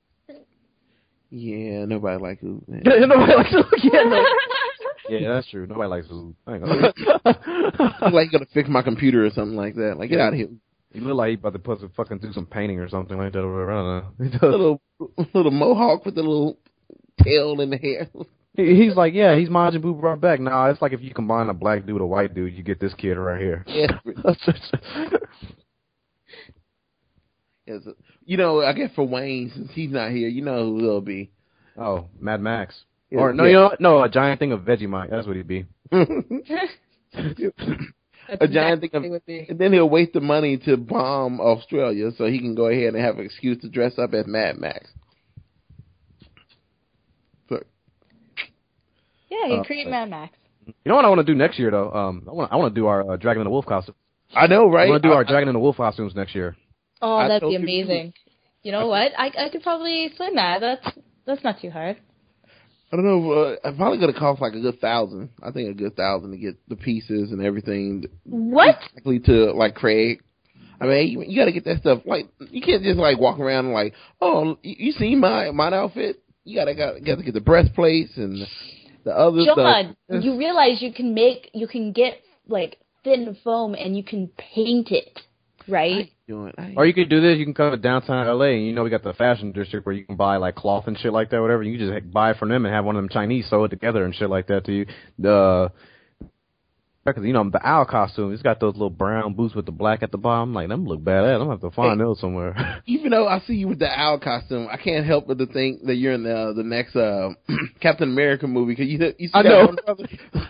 Yeah, nobody likes Oob. Nobody likes Oob. Yeah, no. Yeah, that's true. Nobody likes Oob. I ain't gonna like you gotta fix my computer or something like that. Like get out of here. He look like he about to put some fucking do some painting or something like that or whatever. I don't know. A little little mohawk with a little tail in the hair. He's like, yeah, he's Majin Buu brought back. Nah, it's like if you combine a black dude with a white dude, you get this kid right here. Yeah. Yes. You know, I guess for Wayne, since he's not here, you know who it'll be. Oh, Mad Max. Yeah, or no, yeah. you know what? No, a giant thing of Vegemite. That's what he'd be. A giant thing of, and then he'll waste the money to bomb Australia so he can go ahead and have an excuse to dress up as Mad Max. So, yeah, he uh, create Mad Max. You know what I want to do next year though? Um, I want I want to do our uh, Dragon and the Wolf costume. I know, right? I want to do I, our Dragon and the Wolf costumes next year. Oh, I that'd be amazing. You know what? I I could probably swim that. That's that's not too hard. I don't know. Uh, it's probably going to cost like a good thousand. I think a good thousand to get the pieces and everything. What? Exactly to like Craig. I mean, you, you got to get that stuff. Like you can't just like walk around and like, oh, you, you see my my outfit? You gotta got got to get the breastplates and the other John, stuff. John, you realize you can make you can get like thin foam and you can paint it, right? Doing, or you could do this. You can come to downtown L A and you know we got the fashion district where you can buy like cloth and shit like that, whatever. You can just buy from them and have one of them Chinese sew it together and shit like that to you. The because you know the owl costume, it's got those little brown boots with the black at the bottom. Like them look badass. I'm gonna have to find hey, those somewhere. Even though I see you with the owl costume, I can't help but to think that you're in the the next uh, Captain America movie. Cause you you see I that know. one brother?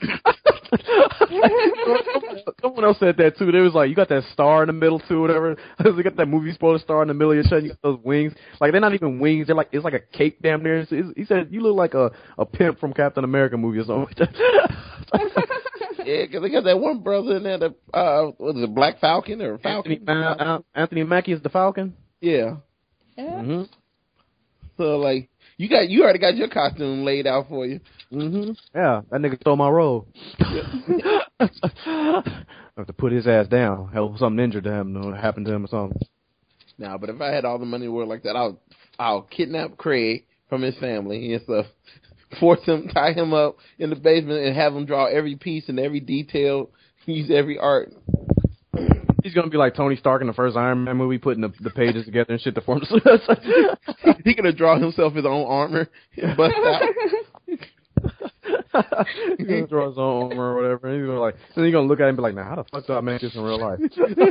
Someone else said that too. They was like, you got that star in the middle too, whatever. You got that movie spoiler star in the middle of your chest. You got those wings. Like they're not even wings. They're like it's like a cape damn near. It's, it's, he said you look like a, a pimp from Captain America movie or something. Yeah, because they got that one brother in there. That uh, was it Black Falcon or Falcon? Anthony, uh, uh, Anthony Mackie is the Falcon. Yeah. Yeah. Mm-hmm. So like you got you already got your costume laid out for you. Mm-hmm. Yeah, that nigga stole my role. I have to put his ass down. Hell, something injured to him, or happened to him or something. No, but if I had all the money in the world like that, I'll I'll kidnap Craig from his family and stuff, force him, tie him up in the basement, and have him draw every piece and every detail, use every art. He's gonna be like Tony Stark in the first Iron Man movie, putting the, the pages together and shit to form. He's gonna draw himself his own armor and bust out. He's gonna draw his own armor or whatever. And he's gonna like, then he's gonna look at him and be like, "Now, how the fuck do I make this in real life?"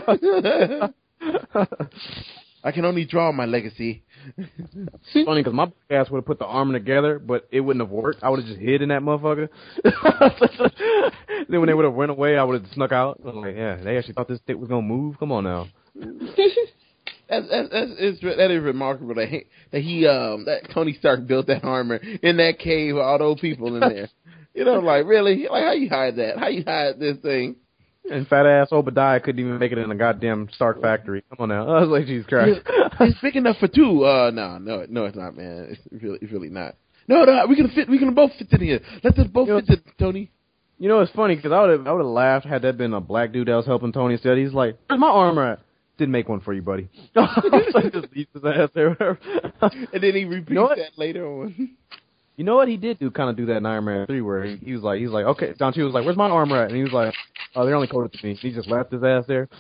I can only draw my legacy. It's funny because my ass would have put the armor together, but it wouldn't have worked. I would have just hid in that motherfucker. Then when they would have run away, I would have snuck out. I was like, yeah, they actually thought this thing was gonna move. Come on now. That's, that's, that's it's, that is remarkable that he, that he um that Tony Stark built that armor in that cave with all those people in there. You know, like really, like how you hide that? How you hide this thing? And fat ass Obadiah couldn't even make it in a goddamn Stark factory. Come on now. I was like, Jesus Christ. It's big enough for two. Uh, no, no, no, it's not, man. It's really, it's really not. No, no, we can fit. We can both fit in here. Let us both you fit in, Tony. You know, it's funny because I would have, I would have laughed had that been a black dude that was helping Tony instead. He's like, "Where's my armor at?" Didn't make one for you, buddy. Just leaves his ass there, whatever. And then he repeats you know that later on. You know what? He did do kind of do that in Iron Man three where he, he was like, he was like, okay, Don Cheadle was like, where's my armor at? And he was like, oh, they're only coded to me. He just left his ass there.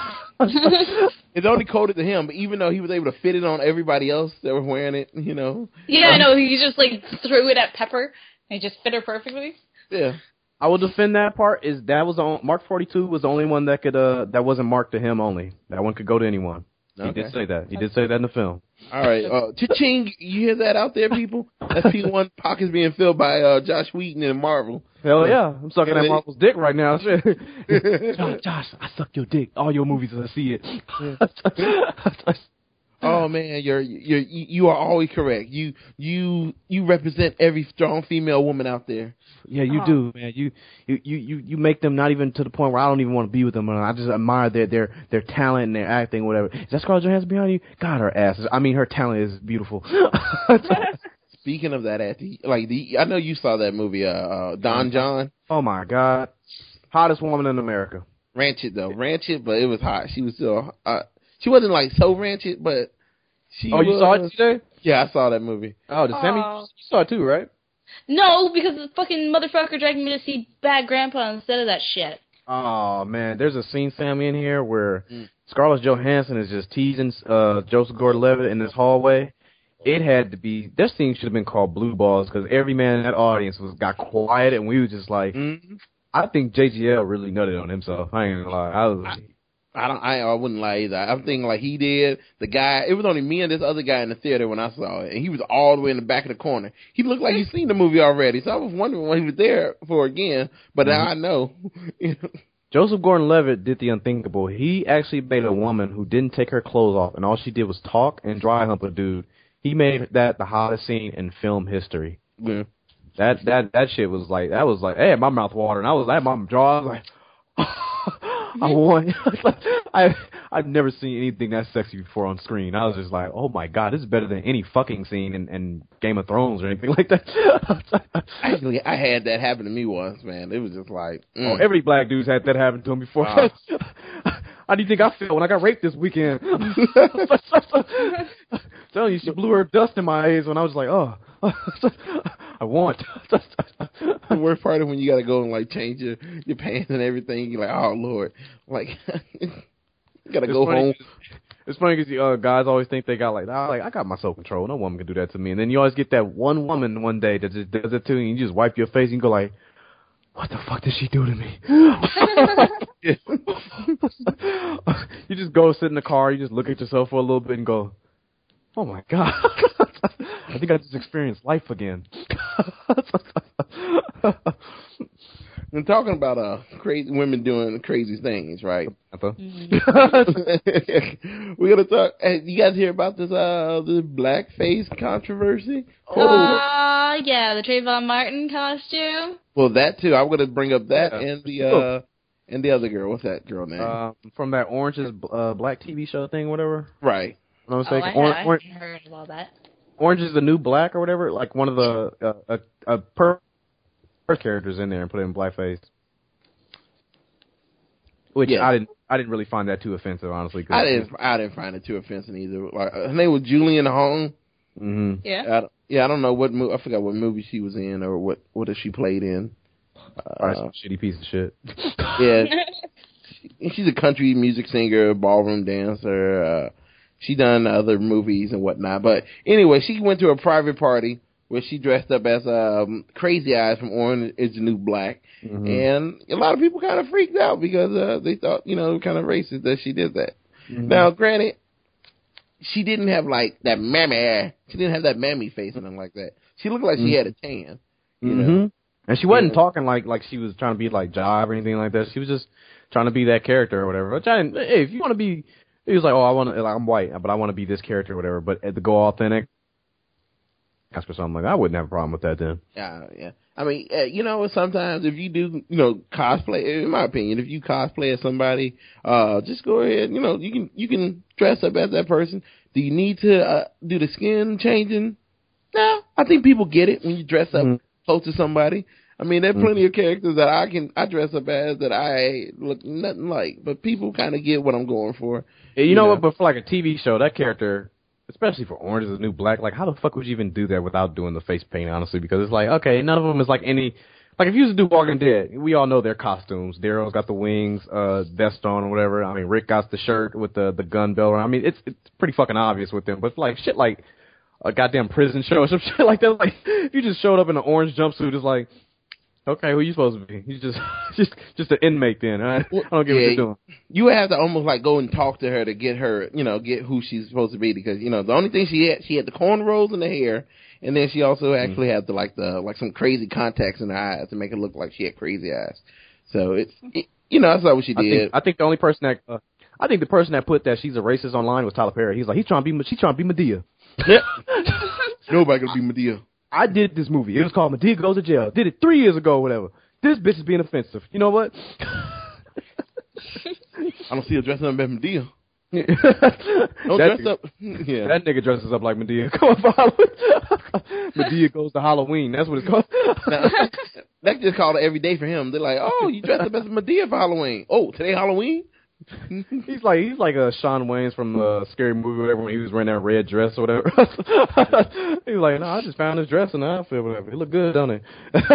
It's only coded to him, but even though he was able to fit it on everybody else that was wearing it, you know. Yeah, I know. He just like threw it at Pepper and it just fit her perfectly. Yeah. I will defend that part. Is that was the, Mark forty-two was the only one that could uh that wasn't marked to him only. That one could go to anyone. Okay. He did say that. He did say that in the film. All right. Uh, cha-ching, you hear that out there, people? That's P one pockets being filled by uh, Josh Whedon and Marvel. Hell yeah. I'm sucking at Marvel's dick right now. Josh, Josh, I suck your dick. All your movies, I see it. Oh man, you're you're you are always correct. You you you represent every strong female woman out there. Yeah, you oh. do, man. You, you you you make them not even to the point where I don't even want to be with them. I just admire their their their talent and their acting, whatever. Is that Scarlett Johansson behind you? God, her ass is. I mean, her talent is beautiful. Speaking of that, at the, like the, I know you saw that movie, uh, uh, Don John. Oh my God, hottest woman in America. Rancid though, rancid, but it was hot. She was still. Uh, She wasn't like so rancid, but she. Oh, you was, saw it today? Yeah, I saw that movie. Oh, did Sammy? You saw it too, right? No, because the fucking motherfucker dragged me to see Bad Grandpa instead of that shit. Oh man, there's a scene, Sammy, in here where mm. Scarlett Johansson is just teasing uh, Joseph Gordon-Levitt in this hallway. It had to be. That scene should have been called Blue Balls because every man in that audience was got quiet and we were just like, mm-hmm. I think J G L really nutted on himself. I ain't gonna lie. I was. I, I don't. I, I wouldn't lie either. I'm thinking like he did. The guy. It was only me and this other guy in the theater when I saw it, and he was all the way in the back of the corner. He looked like he'd seen the movie already, so I was wondering what he was there for again. But mm-hmm. now I know. Joseph Gordon-Levitt did the unthinkable. He actually made a woman who didn't take her clothes off, and all she did was talk and dry hump a dude. He made that the hottest scene in film history. Yeah. That that that shit was like that was like, hey, my mouth watering. I was at my jaw. I was like. I won. I I've never seen anything that sexy before on screen. I was just like, oh my God, this is better than any fucking scene in, in Game of Thrones or anything like that. Actually, I had that happen to me once, man. It was just like, mm. oh, every black dude's had that happen to him before. Uh, How do you think I felt when I got raped this weekend? Telling you, she blew her dust in my eyes when I was like, oh, I want. The worst part is when you got to go and like change your, your pants and everything. You're like, oh Lord, like you got to go funny, home. It's funny because uh, guys always think they got like, oh, like I got my self control. No woman can do that to me. And then you always get that one woman one day that just does it to you. And you just wipe your face and you go like, what the fuck did she do to me? You just go sit in the car, you just look at yourself for a little bit and go, oh my God. I think I just experienced life again. I'm talking about uh crazy women doing crazy things, right? Mm-hmm. We're gonna talk. Hey, you guys hear about this uh the blackface controversy? Oh, uh, yeah, the Trayvon Martin costume. Well, that too. I'm gonna bring up that yeah. and the uh and the other girl. What's that girl name? Uh, from that Orange is uh, Black T V show thing, whatever. Right. You know what I'm oh, saying? I, Orange, I Orange, heard of all that. Orange is the New Black or whatever. Like one of the uh, a a per. characters in there and put it in blackface, which yeah. I didn't. I didn't really find that too offensive, honestly. I didn't. I didn't find it too offensive either. Like her name was Julian Hong. Mm-hmm. Yeah. I, yeah, I don't know what movie. I forgot what movie she was in or what what she played in. Uh, right, some shitty piece of shit. Yeah, she, she's a country music singer, ballroom dancer. Uh, she done other movies and whatnot. But anyway, she went to a private party where she dressed up as um, Crazy Eyes from Orange is the New Black. Mm-hmm. And a lot of people kind of freaked out because uh, they thought, you know, kind of racist that she did that. Mm-hmm. Now, granted, she didn't have, like, that mammy, she didn't have that mammy face or nothing like that. She looked like mm-hmm. she had a tan, you mm-hmm. know. And she wasn't yeah. talking like like she was trying to be, like, Jive or anything like that. She was just trying to be that character or whatever. Which I didn't, hey, if you want to be, he was like, oh, I want to, like, I'm white, but I want to be this character or whatever. But to go authentic, ask for something like that, I wouldn't have a problem with that then. Yeah, yeah. I mean, uh, you know, sometimes if you do, you know, cosplay, in my opinion, if you cosplay as somebody, uh, just go ahead, you know, you can you can dress up as that person. Do you need to uh, do the skin changing? No, I think people get it when you dress up mm-hmm. close to somebody. I mean, there are plenty mm-hmm. of characters that I can I dress up as that I look nothing like, but people kind of get what I'm going for. Yeah, you, you know, know what? But for like a T V show, that character especially for Orange is the New Black, like, how the fuck would you even do that without doing the face paint, honestly? Because it's like, okay, none of them is like any, like, if you used to do Walking Dead, we all know their costumes. Daryl's got the wings, uh, vest on or whatever. I mean, Rick got the shirt with the, the gun belt. I mean, it's, it's pretty fucking obvious with them, but like, shit like a goddamn prison show or some shit like that, like, if you just showed up in an orange jumpsuit, it's like, okay, who you supposed to be? He's just, just, just an inmate then. Right? I don't get yeah, what you're doing. You would have to almost like go and talk to her to get her, you know, get who she's supposed to be because you know the only thing she had, she had the cornrows in the hair, and then she also actually mm-hmm. had the like the like some crazy contacts in her eyes to make it look like she had crazy eyes. So it's, it, you know, that's not what she did. I think, I think the only person that, uh, I think the person that put that she's a racist online was Tyler Perry. He's like, he's trying to be, she's trying to be Medea. Yep. Nobody gonna be Medea. I did this movie. It was called Medea Goes to Jail. Did it three years ago or whatever. This bitch is being offensive. You know what? I don't see her dressing up as Medea. Don't that dress up. Yeah. That nigga dresses up like Medea. Come on, for Halloween. Medea Goes to Halloween. That's what it's called. Now, that's just called it every day for him. They're like, oh, you dressed up as Medea for Halloween. Oh, today Halloween? he's like he's like a Shawn Wayans from uh, Scary Movie or whatever when he was wearing that red dress or whatever. He was like, no, I just found this dress in the outfit or whatever. It looked good, don't it?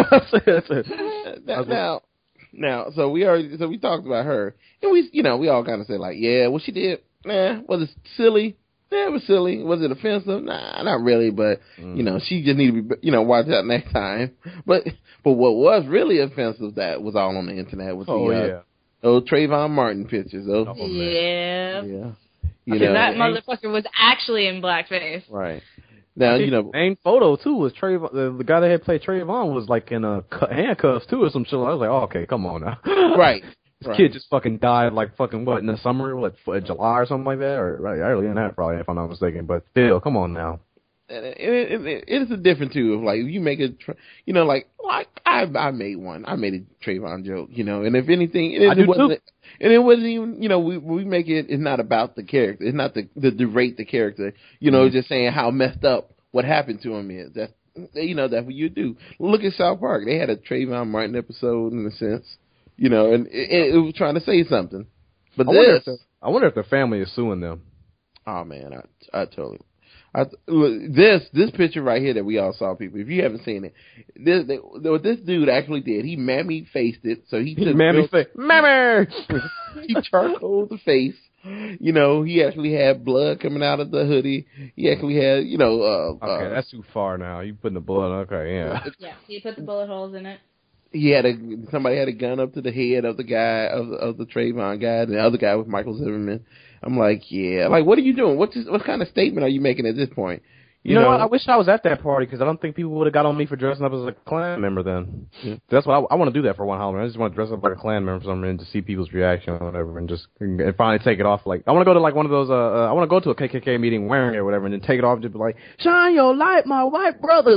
that, now, now, so we already so we talked about her, and we you know we all kind of said like, yeah, what she did, nah, was it silly? Yeah, it was silly. Was it offensive? Nah, not really. But mm. you know, she just needed to be, you know, watch out next time. But but what was really offensive that was all on the internet was oh the, uh, yeah. Those Trayvon Martin pictures. Those, oh, yeah. Yeah. You know, that motherfucker was actually in blackface. Right. Now, you know. The main photo, too, was Trayvon. The, the guy that had played Trayvon was, like, in a handcuffs, too, or some shit. I was like, oh, okay, come on now. Right. This right. kid just fucking died, like, fucking, what, in the summer? What, July or something like that? Or, right, early in that, probably, if I'm not mistaken. But still, come on now. It, it, it, it's a different too of like you make a you know like like I I made one I made a Trayvon joke you know and if anything it, I do it wasn't too. and it wasn't even you know we we make it it's not about the character it's not the the derate the character you know mm-hmm. just saying how messed up what happened to him is that's you know that's what you do. Look at South Park, they had a Trayvon Martin episode in a sense you know and it, it was trying to say something but I this wonder if the, I wonder if the family is suing them. Oh man I I totally. I, this this picture right here that we all saw, people. If you haven't seen it, this they, what this dude actually did, he mammy faced it. So he took mammy face, mammy. He charcoaled the face. You know, he actually had blood coming out of the hoodie. He actually had, you know. Uh, okay, uh, that's too far now. You putting the blood. Okay, yeah. Yeah, he put the bullet holes in it. He had a somebody had a gun up to the head of the guy of the, of the Trayvon guy, and the other guy was Michael Zimmerman. I'm like, yeah, like, what are you doing? What's this, what kind of statement are you making at this point? You, you know, know what? I wish I was at that party because I don't think people would have got on me for dressing up as a Klan member then. Yeah. That's what I, I want to do that for one Halloween. I just want to dress up like a Klan member for some reason to see people's reaction or whatever, and just and finally take it off. Like I want to go to like one of those. Uh, uh I want to go to a K K K meeting wearing it or whatever, and then take it off and just be like, "Shine your light, my white brothers."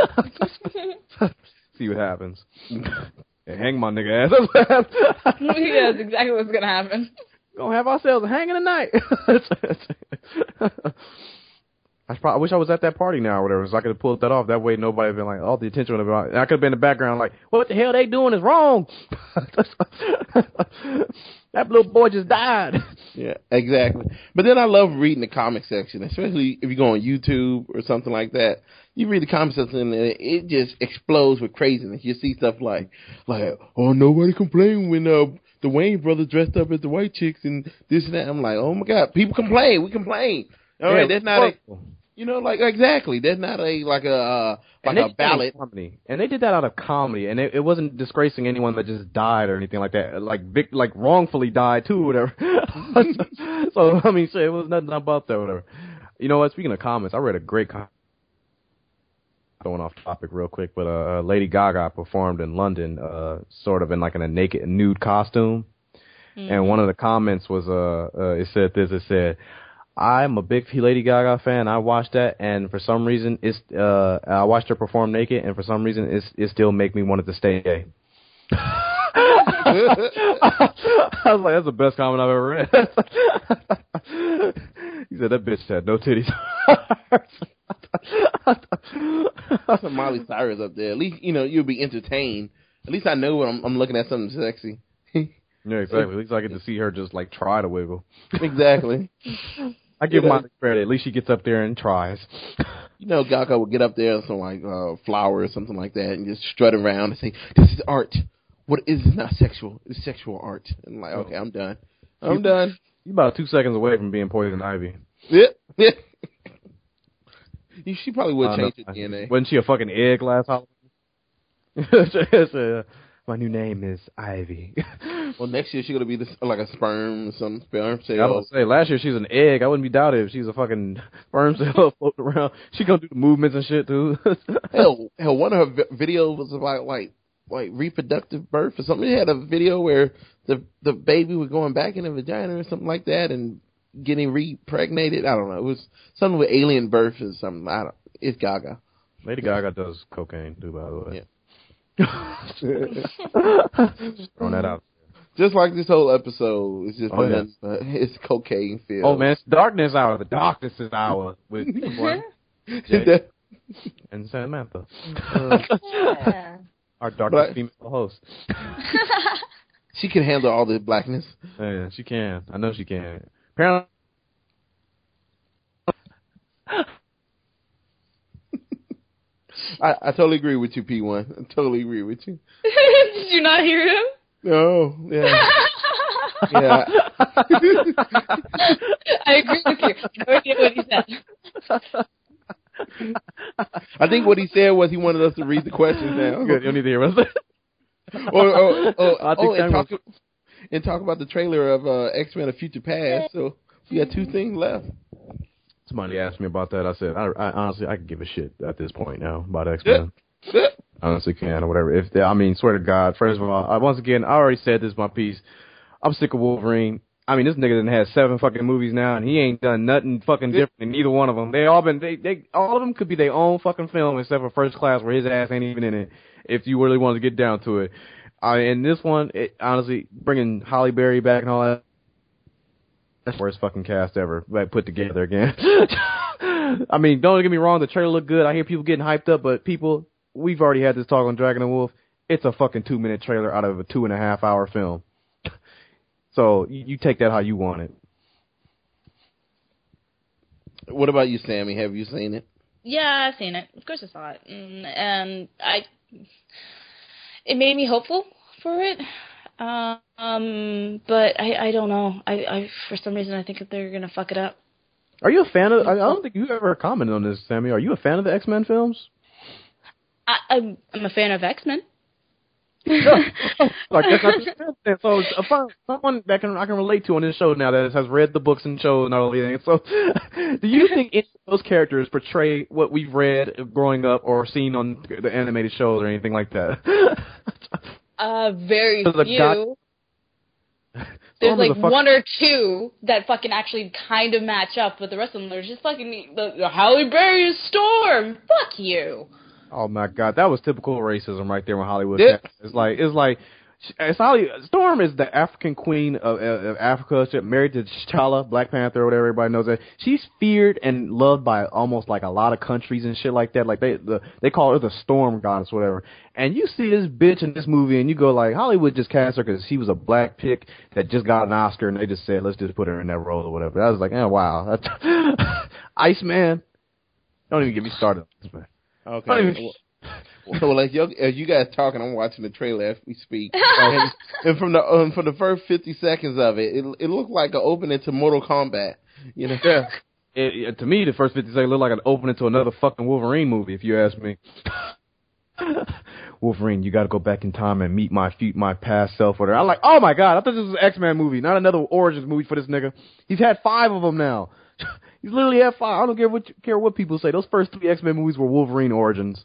See what happens. Hang my nigga ass. Yeah, that's exactly what's gonna happen. Gonna have ourselves a hanging tonight. I, probably, I wish I was at that party now or whatever, so I could have pulled that off. That way nobody would have been like, all the attention would have been on. And I could have been in the background like, what the hell they doing is wrong. That little boy just died. Yeah, exactly. But then I love reading the comic section, especially if you go on YouTube or something like that. You read the comic section and it just explodes with craziness. You see stuff like, like, oh, nobody complained when uh, the Wayne brothers dressed up as the white chicks and this and that. I'm like, oh my God, people complain. We complain. All right, yeah, that's not a, you know, like exactly. That's not a like a uh, like a ballot. Comedy. And they did that out of comedy, and it, it wasn't disgracing anyone that just died or anything like that. Like Vic, like wrongfully died too, or whatever. So I mean, so it was nothing about that, or whatever. You know what? Speaking of comments, I read a great comment. Going off topic real quick, but uh, Lady Gaga performed in London, uh, sort of in like in a naked nude costume, mm-hmm. and one of the comments was, uh, uh, it said this, it said, "I'm a big Lady Gaga fan. I watched that, and for some reason, it's uh, I watched her perform naked, and for some reason, it's, it still make me want to stay gay." I was like, that's the best comment I've ever read. He said that bitch had no titties. Some Miley Cyrus up there. At least, you know, you'll be entertained. At least I know when I'm, I'm looking at something sexy. Yeah, exactly. At least I get to see her just like try to wiggle. Exactly. I give you know, Monica credit. At least she gets up there and tries. You know, Gaga would get up there with some like uh, flower or something like that, and just strut around and say, "This is art. What is it? Not sexual? It's sexual art." And I'm like, okay, I'm done. I'm you, done. You're about two seconds away from being Poison Ivy. Yeah, yeah. She probably would Uh, change no, her D N A. Wasn't she a fucking egg last Halloween? My new name is Ivy. Well, next year she's gonna be this, like a sperm, some sperm I cell. was gonna say last year she's an egg. I wouldn't be doubted if she's a fucking sperm cell floating around. She gonna do the movements and shit too. hell, hell, one of her vi- videos was about like like reproductive birth or something. It had a video where the the baby was going back in the vagina or something like that and getting repregnated. I don't know. It was something with alien birth or something. I don't. It's Gaga. Lady Gaga does cocaine too, by the way. Yeah. Just throwing that out. Just like this whole episode, it's just Oh, oh, yeah. uh, it's cocaine filled. Oh man, it's darkness hour. The darkness is hour with one Jay and Samantha. Yeah. Our darkest But- female host. She can handle all this blackness. Yeah, she can. I know she can. Apparently. I, I totally agree with you, P one. I totally agree with you. Did you not hear him? No, yeah, yeah. I agree with you. I forget what he said. I think what he said was he wanted us to read the questions now. Good, you don't need to hear us. or, or, or, I think oh, and that talk, and talk about the trailer of uh, X-Men: A Future Past. So we got two things left. Somebody asked me about that. I said, I, I honestly, I could give a shit at this point now about X-Men. Honestly, can or whatever. If they, I mean, swear to God. First of all, I, once again, I already said this. My piece. I'm sick of Wolverine. I mean, this nigga done had seven fucking movies now, and he ain't done nothing fucking different in either one of them. They all been, they, they, all of them could be their own fucking film, except for First Class, where his ass ain't even in it. If you really wanted to get down to it, uh, and this one, it, honestly, bringing Halle Berry back and all that. That's the worst fucking cast ever like, put together again. I mean, don't get me wrong, the trailer looked good. I hear people getting hyped up, but people, we've already had this talk on Dragon and Wolf. It's a fucking two minute trailer out of a two and a half hour film. So you, you take that how you want it. What about you, Sammy? Have you seen it? Yeah, I've seen it. Of course I saw it. Mm, And I, it made me hopeful for it. Um, but I, I don't know. I, I, for some reason, I think that they're gonna fuck it up. Are you a fan of? I don't think you ever commented on this, Sammy. Are you a fan of the X-Men films? I, I'm, I'm a fan of X-Men. Like that's not the so it's a fun, someone that can I can relate to on this show now that has read the books and shows and all everything. So, do you think any of those characters portray what we've read growing up or seen on the animated shows or anything like that? Uh, very There's a few. god- There's Storm is like a fuck- one or two that fucking actually kind of match up, but the rest of them are just fucking the, the Halle Berry is Storm. Fuck you. Oh my God, that was typical racism right there when Hollywood. Yeah. It's like it's like it's Holly, Storm is the African queen of, of Africa. She's married to T'Challa, Black Panther, or whatever. Everybody knows that. She's feared and loved by almost like a lot of countries and shit like that. Like they the, they call her the Storm Goddess, whatever. And you see this bitch in this movie, and you go like, Hollywood just cast her because she was a black chick that just got an Oscar, and they just said let's just put her in that role or whatever. I was like, oh wow, that's Iceman. Don't even get me started on this, man. Okay. Well, so like yo, as you guys talking, I'm watching the trailer as we speak, and, and from the um, from the first fifty seconds of it, it it looked like an opening to Mortal Kombat. You know, yeah. It, it, to me, the first fifty seconds looked like an opening to another fucking Wolverine movie, if you ask me. Wolverine, you got to go back in time and meet my feet, my past self. Or I'm like, oh my God, I thought this was an X-Men movie, not another origins movie for this nigga. He's had five of them now. He's literally had five. I don't care what care what people say. Those first three X-Men movies were Wolverine origins.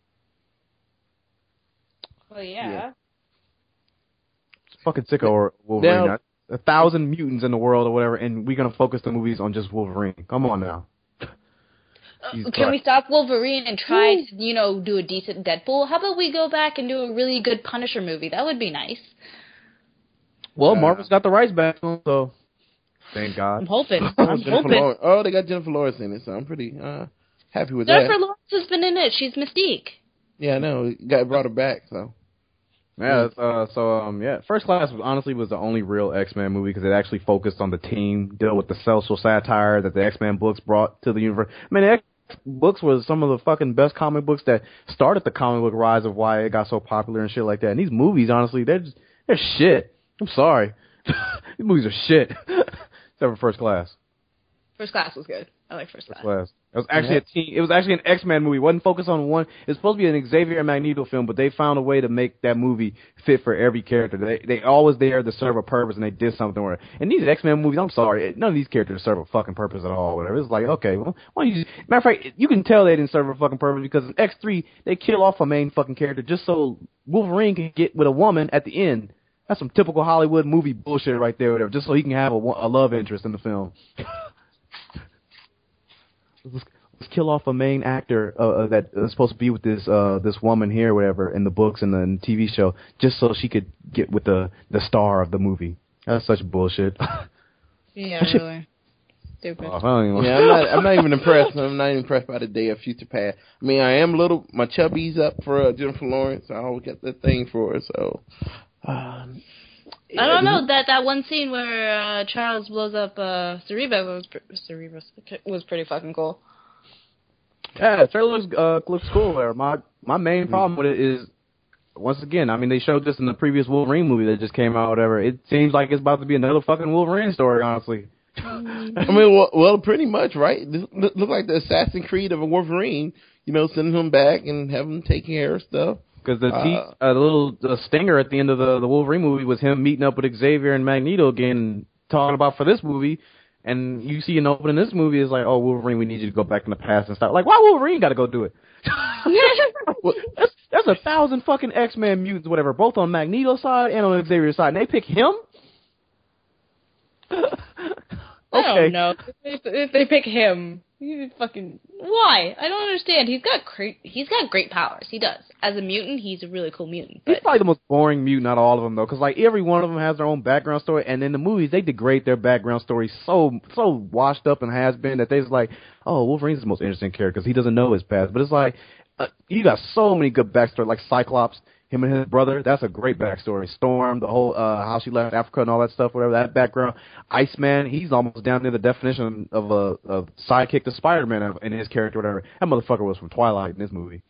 Well, yeah. Yeah. Fucking sick of Wolverine. Now, a thousand mutants in the world or whatever, and we're gonna focus the movies on just Wolverine. Come on now. Jesus Uh, Can Christ. we stop Wolverine and try to, you know, do a decent Deadpool? How about we go back and do a really good Punisher movie? That would be nice. Well, Uh, Marvel's got the rights back, so thank God. I'm hoping. oh, I'm Jennifer hoping. Lawrence. Oh, they got Jennifer Lawrence in it, so I'm pretty uh, happy with Jennifer that. Lawrence has been in it. She's Mystique. Yeah, I know. Got brought her back, so Yeah, uh, so um, yeah, First Class was honestly was the only real X-Men movie because it actually focused on the team, dealt with the social satire that the X-Men books brought to the universe. I mean, the X books was some of the fucking best comic books that started the comic book rise of why it got so popular and shit like that. And these movies, honestly, they're just, they're shit. I'm sorry, these movies are shit. Except for First Class. First Class was good. I like First Class. First Class. It was actually a team. It was actually an X-Men movie. It wasn't focused on one. It was supposed to be an Xavier and Magneto film, but they found a way to make that movie fit for every character. They they always there to serve a purpose, and they did something with it. And these X-Men movies, I'm sorry, none of these characters serve a fucking purpose at all. Whatever. It's like, okay, well, why don't you? Just, matter of fact, you can tell they didn't serve a fucking purpose because in X three they kill off a main fucking character just so Wolverine can get with a woman at the end. That's some typical Hollywood movie bullshit right there, whatever. Just so he can have a, a love interest in the film. Let's, let's kill off a main actor uh, that is supposed to be with this uh, this woman here, whatever, in the books and the, in the T V show, just so she could get with the, the star of the movie. That's such bullshit. Yeah, really. Stupid. Oh, I don't even Yeah, I'm not. I'm not even impressed. I'm not even impressed by the Day of Future Past. I mean, I am a little. My chubby's up for uh, Jennifer Lawrence. I always got that thing for her. So. Um, I don't know that that one scene where uh, Charles blows up uh, Cerebro was Cerebro was pretty fucking cool. Yeah, the trailer looks, uh, looks cool there. My my main problem with it is, once again, I mean, they showed this in the previous Wolverine movie that just came out, whatever. It seems like it's about to be another fucking Wolverine story, honestly. I mean, well, well, pretty much, right? This look look like the Assassin's Creed of a Wolverine. You know, sending him back and having him take care of stuff. Because the, uh, te- uh, the little the stinger at the end of the, the Wolverine movie was him meeting up with Xavier and Magneto again, and talking about for this movie. And you see an opening in this movie is like, oh, Wolverine, we need you to go back in the past and stuff. Like, why Wolverine got to go do it? Well, that's, that's a thousand fucking X-Men mutants, whatever, both on Magneto's side and on Xavier's side, and they pick him? Okay. I don't know. If, if they pick him, you fucking why? I don't understand. He's got great. He's got great powers. He does. As a mutant, he's a really cool mutant. But He's probably the most boring mutant out of all of them, though, because like every one of them has their own background story, and in the movies they degrade their background story so so washed up and has been that they're just like, oh, Wolverine's the most interesting character because he doesn't know his past. But it's like uh, you got so many good backstory, like Cyclops. Him and his brother, that's a great backstory. Storm, the whole, uh, how she left Africa and all that stuff, whatever, that background. Iceman, he's almost down near the definition of a, a sidekick to Spider-Man in his character, whatever. That motherfucker was from Twilight in this movie.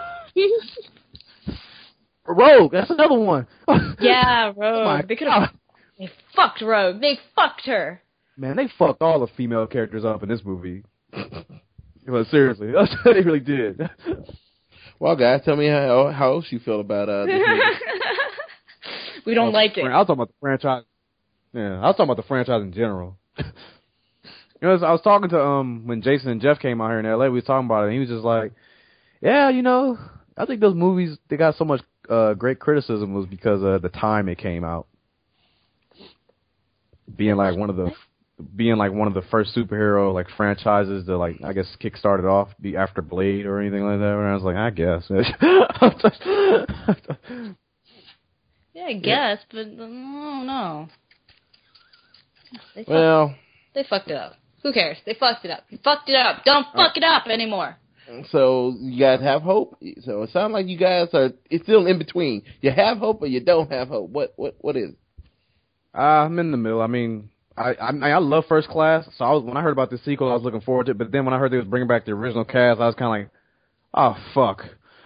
Rogue, that's another one. yeah, Oh Rogue. my they could God. have. They fucked Rogue. They fucked her. Man, they fucked all the female characters up in this movie. But seriously, they really did. Well, guys, tell me how how else you feel about uh. This movie. We don't Oh, like it. I was talking about the franchise. Yeah, I was talking about the franchise in general. You know, I was talking to um when Jason and Jeff came out here in L A. We was talking about it, and he was just like, "Yeah, you know, I think those movies they got so much uh, great criticism was because of the time it came out, being like one of the being like one of the first superhero like franchises to like I guess kick started off be after Blade or anything like that." And I was like, I guess. Yeah, I guess, but no, no. They fucked, Well, they fucked it up. Who cares? They fucked it up. You fucked it up. Don't fuck it up anymore. so you guys have hope. So it sounds like you guys are. It's still in between. You have hope or you don't have hope. What what what is it? Uh, I'm in the middle. I mean, I I, I love First Class, so I was when I heard about the sequel, I was looking forward to it. But then when I heard they was bringing back the original cast, I was kind of like, oh fuck.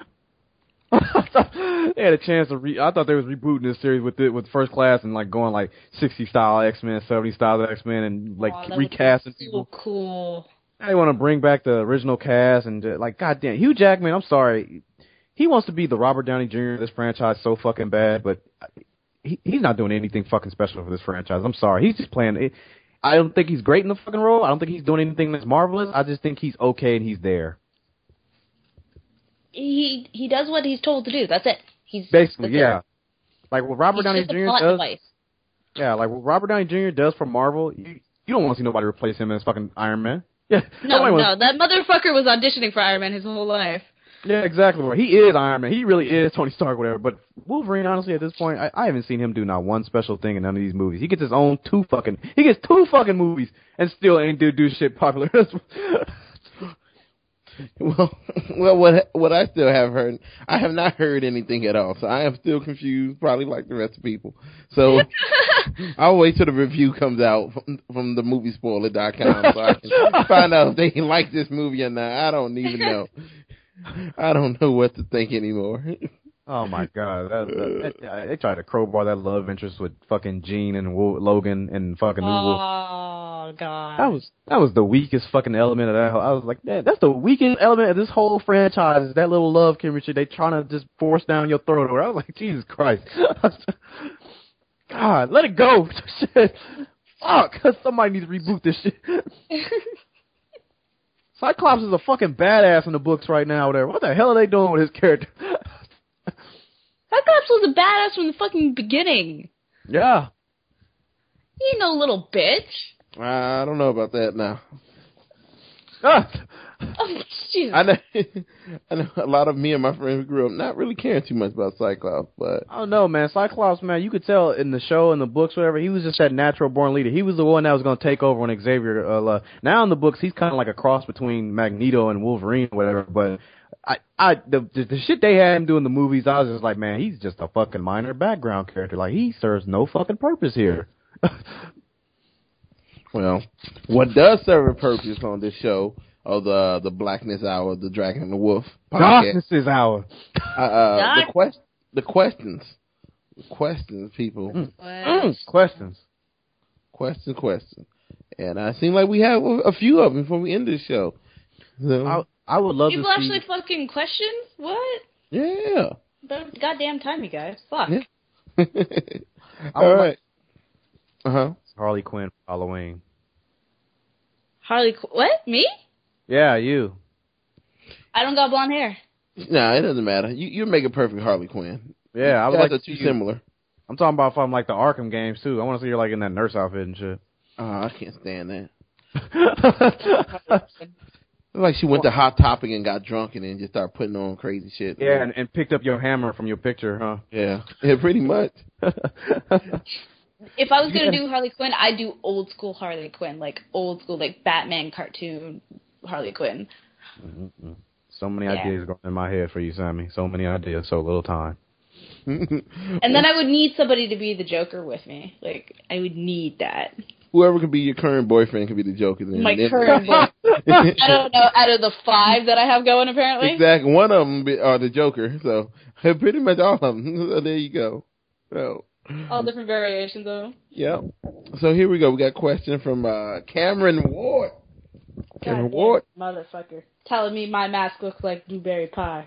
They had a chance to re. I thought they was rebooting this series with it with First Class and like going like sixty style X Men, seventy style X Men, and like Aw, that recasting would be people. so cool. They want to bring back the original cast and uh, like goddamn Hugh Jackman. I'm sorry, he wants to be the Robert Downey Junior of this franchise so fucking bad, but he he's not doing anything fucking special for this franchise. I'm sorry, he's just playing it. I don't think he's great in the fucking role. I don't think he's doing anything that's marvelous. I just think he's okay and he's there. He he does what he's told to do. That's it. He's Basically, that's yeah. It. Like what Robert He's Downey just a Junior plot does. device. Yeah, like what Robert Downey Junior does for Marvel. You, you don't want to see nobody replace him as fucking Iron Man. Yeah. No, nobody no, wants- that motherfucker was auditioning for Iron Man his whole life. Yeah, exactly. He is Iron Man. He really is Tony Stark, whatever. But Wolverine, honestly, at this point, I, I haven't seen him do not one special thing in none of these movies. He gets his own two fucking. He gets two fucking movies and still ain't do do shit popular. Well, well, what what I still have heard, I have not heard anything at all, so I am still confused, probably like the rest of people. So I'll wait till the review comes out from, from the movie spoiler dot com so I can find out if they like this movie or not. I don't even know. I don't know what to think anymore. Oh my god, that, that, that, they tried to crowbar that love interest with fucking Gene and Wo- Logan and fucking New Wolf. Oh god, That was that was the weakest fucking element of that. whole- I was like, man, that's the weakest element of this whole franchise. Is that little love chemistry they trying to just force down your throat. I was like, Jesus Christ, God, let it go. Shit, fuck, somebody needs to reboot this shit. Cyclops is a fucking badass in the books right now. Whatever. What the hell are they doing with his character? Cyclops was a badass from the fucking beginning. Yeah. He ain't no little bitch. I don't know about that now. Ah. Oh, Jesus. I know, I know a lot of me and my friends who grew up not really caring too much about Cyclops, but I don't know, man. Cyclops, man, you could tell in the show, in the books, whatever, he was just that natural born leader. He was the one that was going to take over when Xavier, uh, uh, now in the books, he's kind of like a cross between Magneto and Wolverine or whatever, but I, I, the, the, the shit they had him do in the movies, I was just like, man, he's just a fucking minor background character. Like, he serves no fucking purpose here. well, what does serve a purpose on this show of the the Blackness Hour, the Dragon and the Wolf podcast? Darkness is our. Uh, uh, Dark- the quest, the questions, the questions, people, Mm. Mm. Questions. questions, questions, and I seem like we have a, a few of them before we end this show. So, I, I would love People to see. actually fucking questions? What? yeah. About goddamn time, you guys. Fuck. Yeah. All would right. Uh huh. Harley Quinn for Halloween. Harley Qu- What? Me? Yeah, you. I don't got blonde hair. Nah, it doesn't matter. You you make a perfect Harley Quinn. Yeah, I would You like guys to are too see you- similar. I'm talking about from like the Arkham games too. I want to see you like in that nurse outfit and shit. Oh, I can't stand that. It's like she went to Hot Topic and got drunk and then just started putting on crazy shit. Yeah, and, and picked up your hammer from your picture, huh? Yeah, yeah, pretty much. If I was gonna do Harley Quinn, I'd do old school Harley Quinn, like old school, like Batman cartoon Harley Quinn. Mm-hmm. So many Yeah. ideas going in my head for you, Sammy. So many ideas, so little time. And then I would need somebody to be the Joker with me. Like, I would need that. Whoever could be your current boyfriend could be the Joker. Then. My Then- current boy. I don't know, out of the five that I have going, apparently. Exactly. One of them be, are the Joker. So pretty much all of them. So there you go. So All different variations of them. yeah. So here we go. We got a question from uh, Cameron Ward. Cameron Goddamn Ward. motherfucker. Telling me my mask looks like blueberry pie.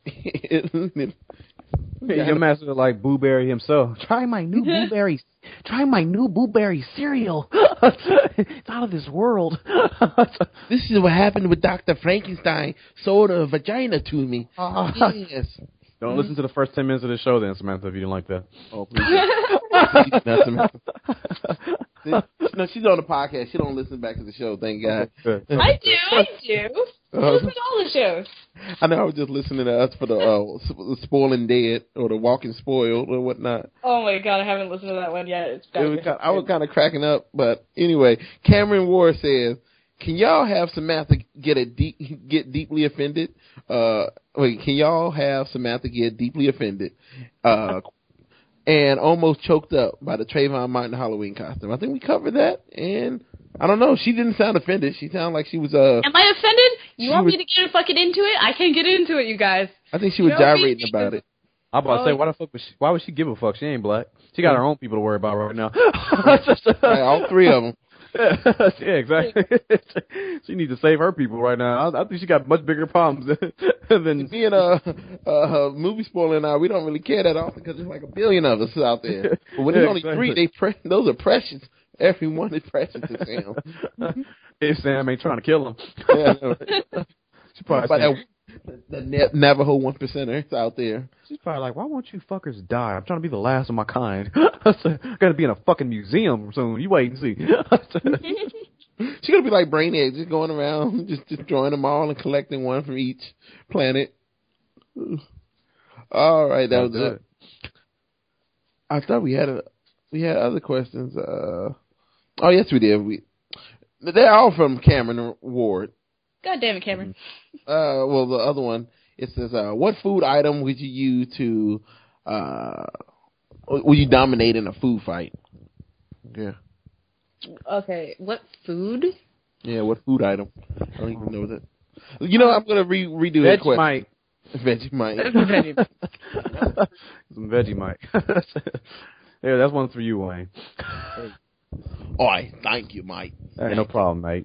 Yeah, your master look like Boo Berry himself. Try my new Boo Berry. Try my new Boo Berry cereal. It's out of this world. This is what happened with Doctor Frankenstein. Sold a vagina to me. Uh, Yes. Don't listen to the first ten minutes of the show, then, Samantha, if you didn't like that. Oh, please. Please, not Samantha. No, she's on the podcast. She don't listen back to the show. Thank God. Good. I do, I do. I Uh, listen to all the shows. I know I was just listening to us for the uh, the Spoiling Dead or the Walking Spoiled or whatnot. Oh my god, I haven't listened to that one yet. It's It was kind I was kind of cracking up, but anyway, Cameron Ward says, "Can y'all have Samantha get a deep, get deeply offended? Uh, wait, can y'all have Samantha get deeply offended, uh, and almost choked up by the Trayvon Martin Halloween costume? I think we covered that, and I don't know. She didn't sound offended. She sounded like she was uh. Am I offended? You She want was- me to get fucking into it? I can't get into it, you guys. I think she was You know, gyrating we- about it. I'm about to say, Oh. why the fuck was she, why would she give a fuck? She ain't black. She got her own people to worry about right now. Right, all three of them. Yeah, exactly. She needs to save her people right now. I, I think she got much bigger problems than. than Being a, a movie spoiler now, we don't really care that often because there's like a billion of us out there. But when Yeah, there's only exactly. three, they pre- those are precious. Every one is precious to Sam. if Sam ain't trying to kill him. Yeah, I know. She probably But saying- that, the Na- Navajo one percenters out there. She's probably like, why won't you fuckers die? I'm trying to be the last of my kind. I gotta be in a fucking museum soon. You wait and see. She's gonna be like Brainiac, just going around, just destroying them all and collecting one from each planet. All right, that was That's it. I thought we had a we had other questions. Uh, oh yes, we did. We they're all from Cameron Ward. God damn it, Cameron. Uh, well, the other one, it says, uh, what food item would you use to, uh, would you dominate in a food fight? Yeah. Okay, what food? Yeah, what food item? I don't even know that. You know, I'm gonna re- redo his question. Vegemite. Vegemite. Some Vegemite. Yeah, that's one for you, Wayne. All right, thank you, Mike. Hey, no problem, mate.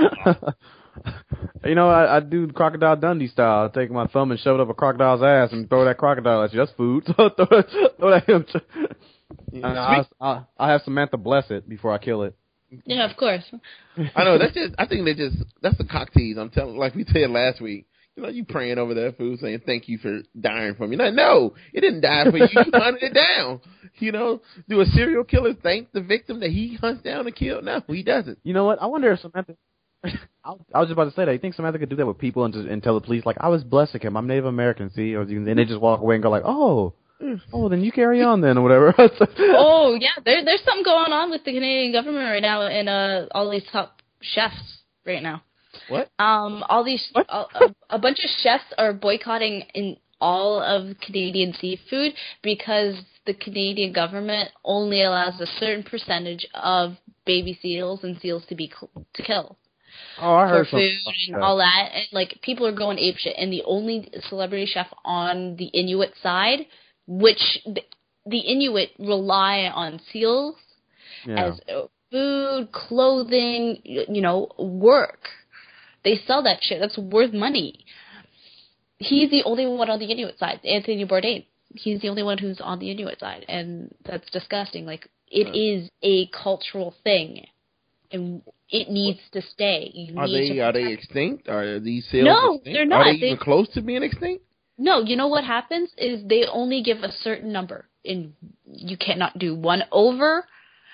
You know, I, I do Crocodile Dundee style. I take my thumb and shove it up a crocodile's ass and throw that crocodile at you. That's food. So throw, throw that him. And I, I, I have Samantha bless it before I kill it. Yeah, of course. I know, that's just, I think they just, that's the cock tease. I'm telling, like we said last week. You know, you praying over that food saying, thank you for dying for me. No, no, it didn't die for you. You hunted it down. You know, do a serial killer thank the victim that he hunts down and kills? No, he doesn't. You know what? I wonder if Samantha, I was just about to say that. You think Samantha could do that with people and, just, and tell the police, like, I was blessing him. I'm Native American, see? Or then they just walk away and go like, oh, oh, then you carry on then or whatever. Oh, yeah, there, there's something going on with the Canadian government right now and uh, all these top chefs right now. What? Um, all these, all, a, a bunch of chefs are boycotting in all of Canadian seafood because the Canadian government only allows a certain percentage of baby seals and seals to be to kill. Oh, I heard for food something. and all that. And, like, people are going apeshit. And the only celebrity chef on the Inuit side, which the, the Inuit rely on seals Yeah. as food, clothing, you know, work. They sell that shit. That's worth money. He's the only one on the Inuit side, Anthony Bourdain. He's the only one who's on the Inuit side, and that's disgusting. Like, it right. is a cultural thing, and it needs to stay. You are need they to are they extinct? Are these seals No, extinct? they're not. Are they, they even close to being extinct? No, you know what happens is they only give a certain number, and you cannot do one over.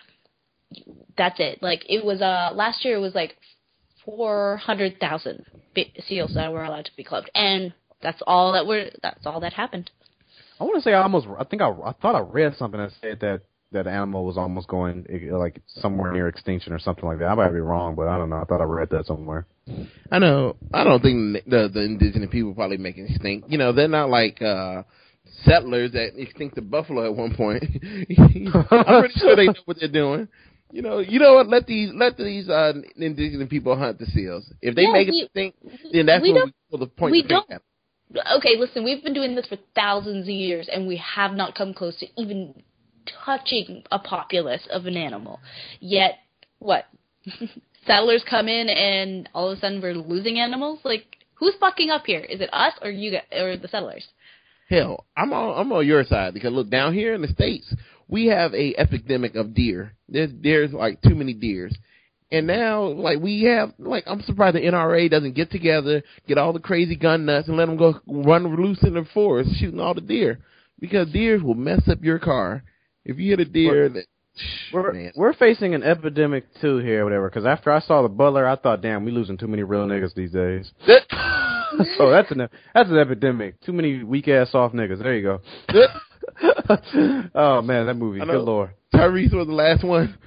That's it. Like, it was, uh, last year it was like four hundred thousand seals that were allowed to be clubbed, and that's all that were. That's all that happened. I want to say I almost. I think I. I thought I read something that said that that animal was almost going like somewhere near extinction or something like that. I might be wrong, but I don't know. I thought I read that somewhere. I know. I don't think the the indigenous people probably make it extinct. You know, they're not like uh settlers that extincted buffalo at one point. I'm pretty sure they know what they're doing. You know, you know what? Let these let these uh, indigenous people hunt the seals. If they yeah, make we, it extinct, then that's we when we pull the point. We the don't. At. Okay, listen. We've been doing this for thousands of years, and we have not come close to even touching a populace of an animal. Yet, what? Settlers come in, and all of a sudden we're losing animals. Like, who's fucking up here? Is it us or you guys, or the settlers? Hell, I'm on I'm on your side because look, down here in the States, we have a epidemic of deer. There's there's like too many deers. And now, like, we have, like, I'm surprised the N R A doesn't get together, get all the crazy gun nuts, and let them go run loose in the forest shooting all the deer. Because deer will mess up your car. If you hit a deer, we're, that, we're, man. we're facing an epidemic, too, here, or whatever. Because after I saw the Butler, I thought, damn, we losing too many real niggas these days. Oh, that's an that's an epidemic. Too many weak-ass soft niggas. There you go. Oh, man, that movie. Good Lord. Tyrese was the last one.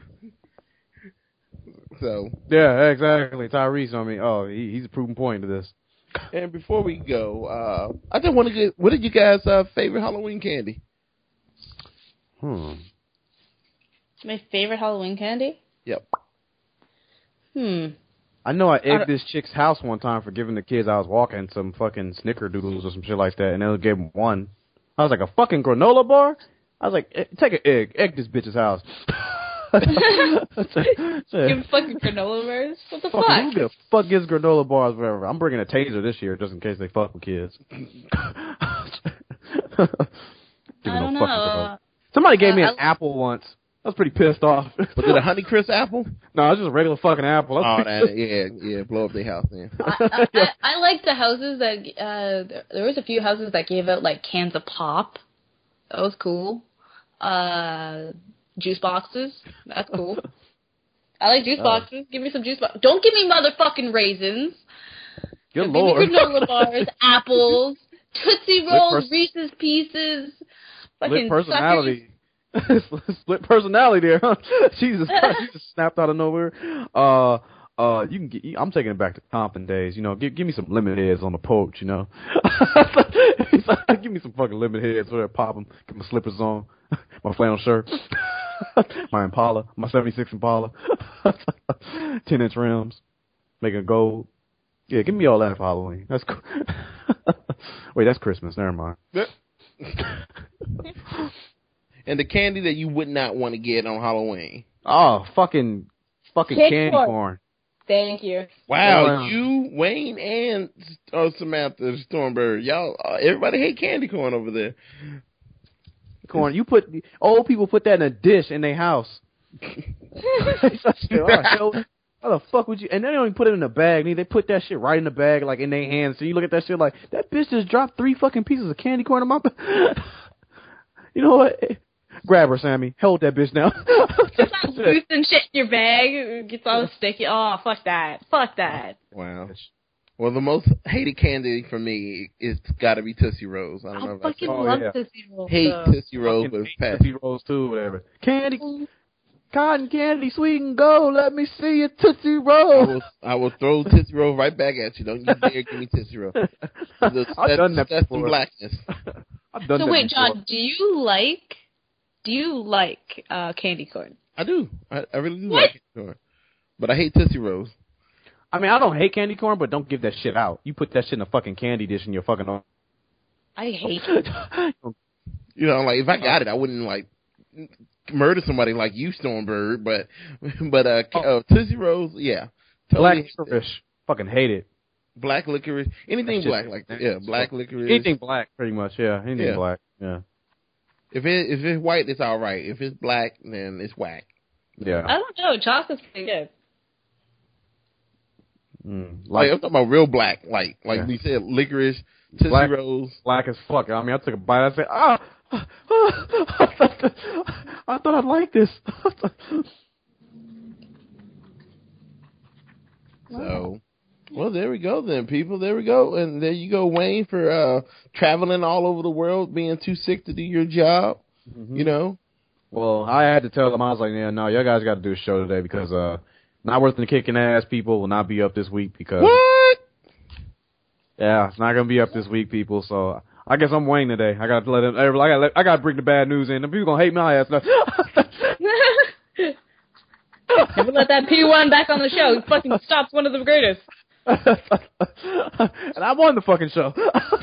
So yeah, exactly. Tyrese, I mean, oh, he, he's a proven point to this. And before we go, uh, I just want to get, what is you guys' uh, favorite Halloween candy? Hmm. My favorite Halloween candy? Yep. Hmm. I know I egged I this chick's house one time for giving the kids I was walking some fucking snickerdoodles or some shit like that, and they gave them one. I was like, a fucking granola bar? I was like, take an egg, egg this bitch's house. Give fucking granola bars? What the fuck? fuck? Who the fuck gives granola bars, whatever? I'm bringing a taser this year just in case they fuck with kids. I don't no know. Somebody gave uh, me an I... apple once. I was pretty pissed off. Was it a Honeycrisp apple? No, it was just a regular fucking apple. Oh, that, yeah, yeah, blow up their house, man. I, I, I, I like the houses that, uh, there was a few houses that gave out, like, cans of pop. That was cool. Uh... Juice boxes. That's cool. I like juice oh. boxes. Give me some juice boxes. Don't give me motherfucking raisins. Good Don't Lord. Give me granola bars, apples, Tootsie Rolls, pers- Reese's Pieces. Split personality. Split personality there, huh? Jesus Christ, you just snapped out of nowhere. Uh, Uh, you can get. I'm taking it back to Compton days. You know, give give me some lemon heads on the porch. You know, give me some fucking lemon heads. So that pop them. Get my slippers on, my flannel shirt, my Impala, my seventy-six Impala, ten inch rims, making gold. Yeah, give me all that for Halloween. That's cool. Wait, that's Christmas. Never mind. And the candy that you would not want to get on Halloween. Oh, fucking, fucking Cake candy corn. corn. Thank you. Wow, Wow. you, Wayne, and uh, Samantha Stormbird, y'all, uh, everybody hate candy corn over there. Corn. You put old people put that in a dish in their house. Oh, hell, how the fuck would you? And they don't even put it in a bag. They put that shit right in the bag, like in their hands. So you look at that shit like that bitch just dropped three fucking pieces of candy corn in my. You know what? Grab her, Sammy. Hold that bitch now. Just not loose and shit in your bag. It gets all sticky. Oh, fuck that. Fuck that. Wow. Well, the most hated candy for me is got to be Tootsie Rolls. I don't know I if I fucking Oh, love yeah. Tootsie Rolls. hate though. Tootsie Rolls, but it's past. Tootsie Rolls too, whatever. Candy, cotton candy, sweet and gold. Let me see your Tootsie I Roll. will, I will throw Tootsie Roll right back at you. Don't you dare give me Tootsie Roll. The, I've done that that's before. blackness. I've done So that wait, before. John, do you like do you like uh, candy corn? I do. I, I really do What? like candy corn. But I hate Tootsie Rolls. I mean, I don't hate candy corn, but don't give that shit out. You put that shit in a fucking candy dish in your fucking. I hate it. You know, like if I got it, I wouldn't like murder somebody like you, Stormbird. But but uh, uh Tootsie Rolls, yeah, Black hate that. licorice, fucking hate it. black licorice, anything That shit- black like that. Yeah, black licorice. Anything black, pretty much. Yeah, anything Yeah. black. Yeah, If it if it's white, it's all right. If it's black, then it's whack. yeah. I don't know. Chocolate's pretty good. Mm, Like like I'm talking about real black, like like Yeah. we said, licorice, Tootsie Black- Rolls. black as fuck. I mean, I took a bite. I said, ah, ah, ah. I thought I'd like this. So, well, there we go then, people. There we go. And there you go, Wayne, for uh, traveling all over the world, being too sick to do your job, Mm-hmm. you know. Well, I had to tell them, I was like, yeah, no, y'all guys got to do a show today because uh, Not Worth the Kicking Ass people will not be up this week because, What? yeah, it's not going to be up this week, people. So I guess I'm Wayne today. I got to let them, I got to I got to bring the bad news in. The people going to hate my ass. Never let that P one back on the show. He fucking stops one of the greatest. And I won the fucking show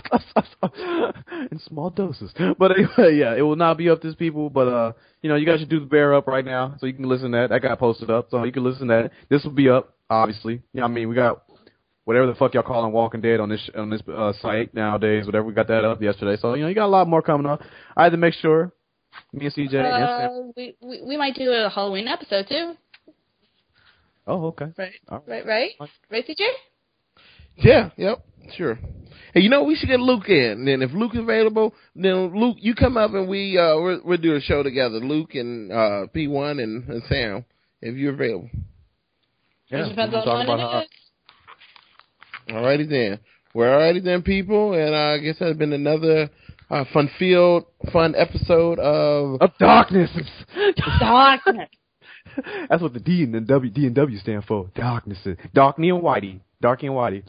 in small doses. But anyway, yeah, it will not be up this people. But uh, you know, you guys should do the bear up right now, so you can listen to that. That got posted up, so you can listen to that. This will be up, obviously. Yeah, I mean, we got whatever the fuck y'all calling Walking Dead on this on this uh, site nowadays. Whatever, we got that up yesterday. So you know, you got a lot more coming up. I had to make sure. Me and C J. and Uh, Sam. we, we we might do a Halloween episode too. Oh, okay. Right, All right, right, right, C J. Yeah, yep, sure. Hey, you know, we should get Luke in. And then if Luke is available, then Luke, you come up and we, uh, we'll, we'll do a show together. Luke and, uh, P one and, and Sam, if you're available. Yeah, It depends we'll on talk when about it how- is. Alrighty then. Well, alrighty then, people. And uh, I guess that's been another uh, fun-filled, fun episode of... Of darkness. Darkness. That's what the D and the W D and W stand for. Darkness. Darkney and Whitey. Darky and Whitey.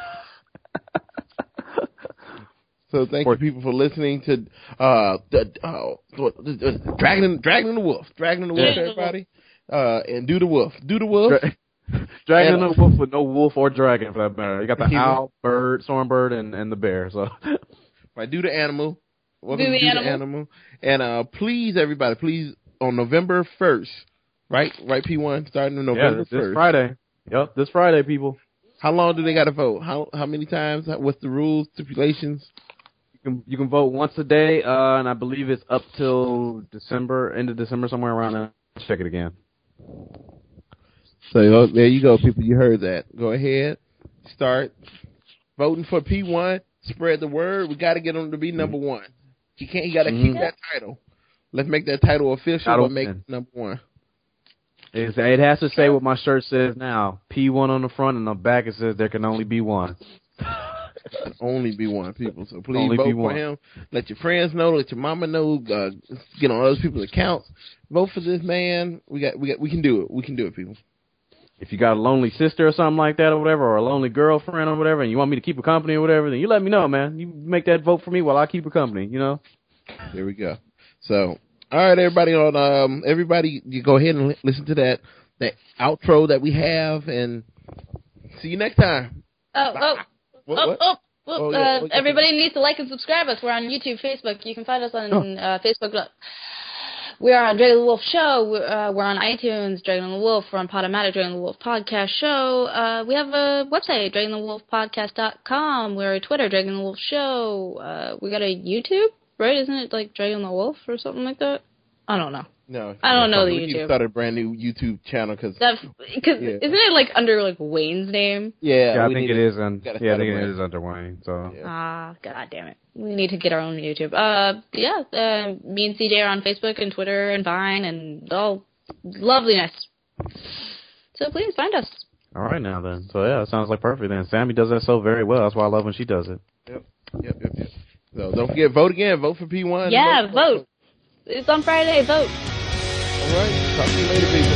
So thank you, people, for listening to uh, the, uh, what, the, the, Dragon, Dragon and the Wolf. Dragon and the Wolf, Yeah. everybody. Uh, and Do the Wolf. Do the Wolf. Dra- Dragon And- and the wolf with no wolf or dragon for that matter. You got the Yeah. owl, bird, stormbird, and, and the bear. So Right, Do the Animal. Welcome Do to the Do Animal. the Animal. And uh, please, everybody, please, on November first, right? Right, P one, starting on yeah, November this, first. this Friday. Yep, this Friday, people. How long do they got to vote? How how many times? What's the rules, stipulations? You can you can vote once a day, uh, and I believe it's up till December, end of December, somewhere around there. Let's check it again. So oh, there you go, people. You heard that. Go ahead, start voting for P one. Spread the word. We got to get him to be number one. He can't. He got to Mhm. keep that title. Let's make that title official, Title but make ten. it number one. It's, it has to say what my shirt says now. P one on the front, and on the back it says there can only be one. Can only be one, people. So please Only vote be for one. him. Let your friends know. Let your mama know. Uh, get on other people's accounts. Vote for this man. We got. We got. We can do it. We can do it, people. if you got a lonely sister or something like that or whatever, or a lonely girlfriend or whatever, and you want me to keep her company or whatever, then you let me know, man. You make that vote for me while I keep her company, you know? There we go. So, all right, everybody on, um, everybody, you go ahead and li- listen to that, that outro that we have, and see you next time. Oh, oh, What, oh, what? oh. Well, Oh, yeah. uh, everybody needs to like and subscribe us. We're on YouTube, Facebook. You can find us on Oh. uh, Facebook. We're on Dragon the Wolf Show. We're, uh, we're on iTunes, Dragon the Wolf. We're on Podomatic, Dragon the Wolf Podcast Show. Uh, we have a website, dragon the wolf podcast dot com. We're on Twitter, Dragon the Wolf Show. Uh, we got a YouTube, right? Isn't it like Dragon the Wolf or something like that? I don't know. No. I don't know the we need to YouTube. start a brand new YouTube channel, because, That, cause Yeah. isn't it like under like Wayne's name? yeah. Yeah, I we think need it to- is. Un- gotta yeah, I start a think it brand. is under Wayne. So Yeah. Ah, god damn it. We need to get our own YouTube. Uh, yeah, uh, me and C J are on Facebook and Twitter and Vine and all loveliness. So please find us. all right now then. So yeah, it sounds like perfect. Then Sammy does that so very well. That's why I love when she does it. Yep, yep, yep, yep. So don't forget, vote again. Vote for P one. Yeah, vote. It's on Friday. Vote. All right. Talk to you later, people.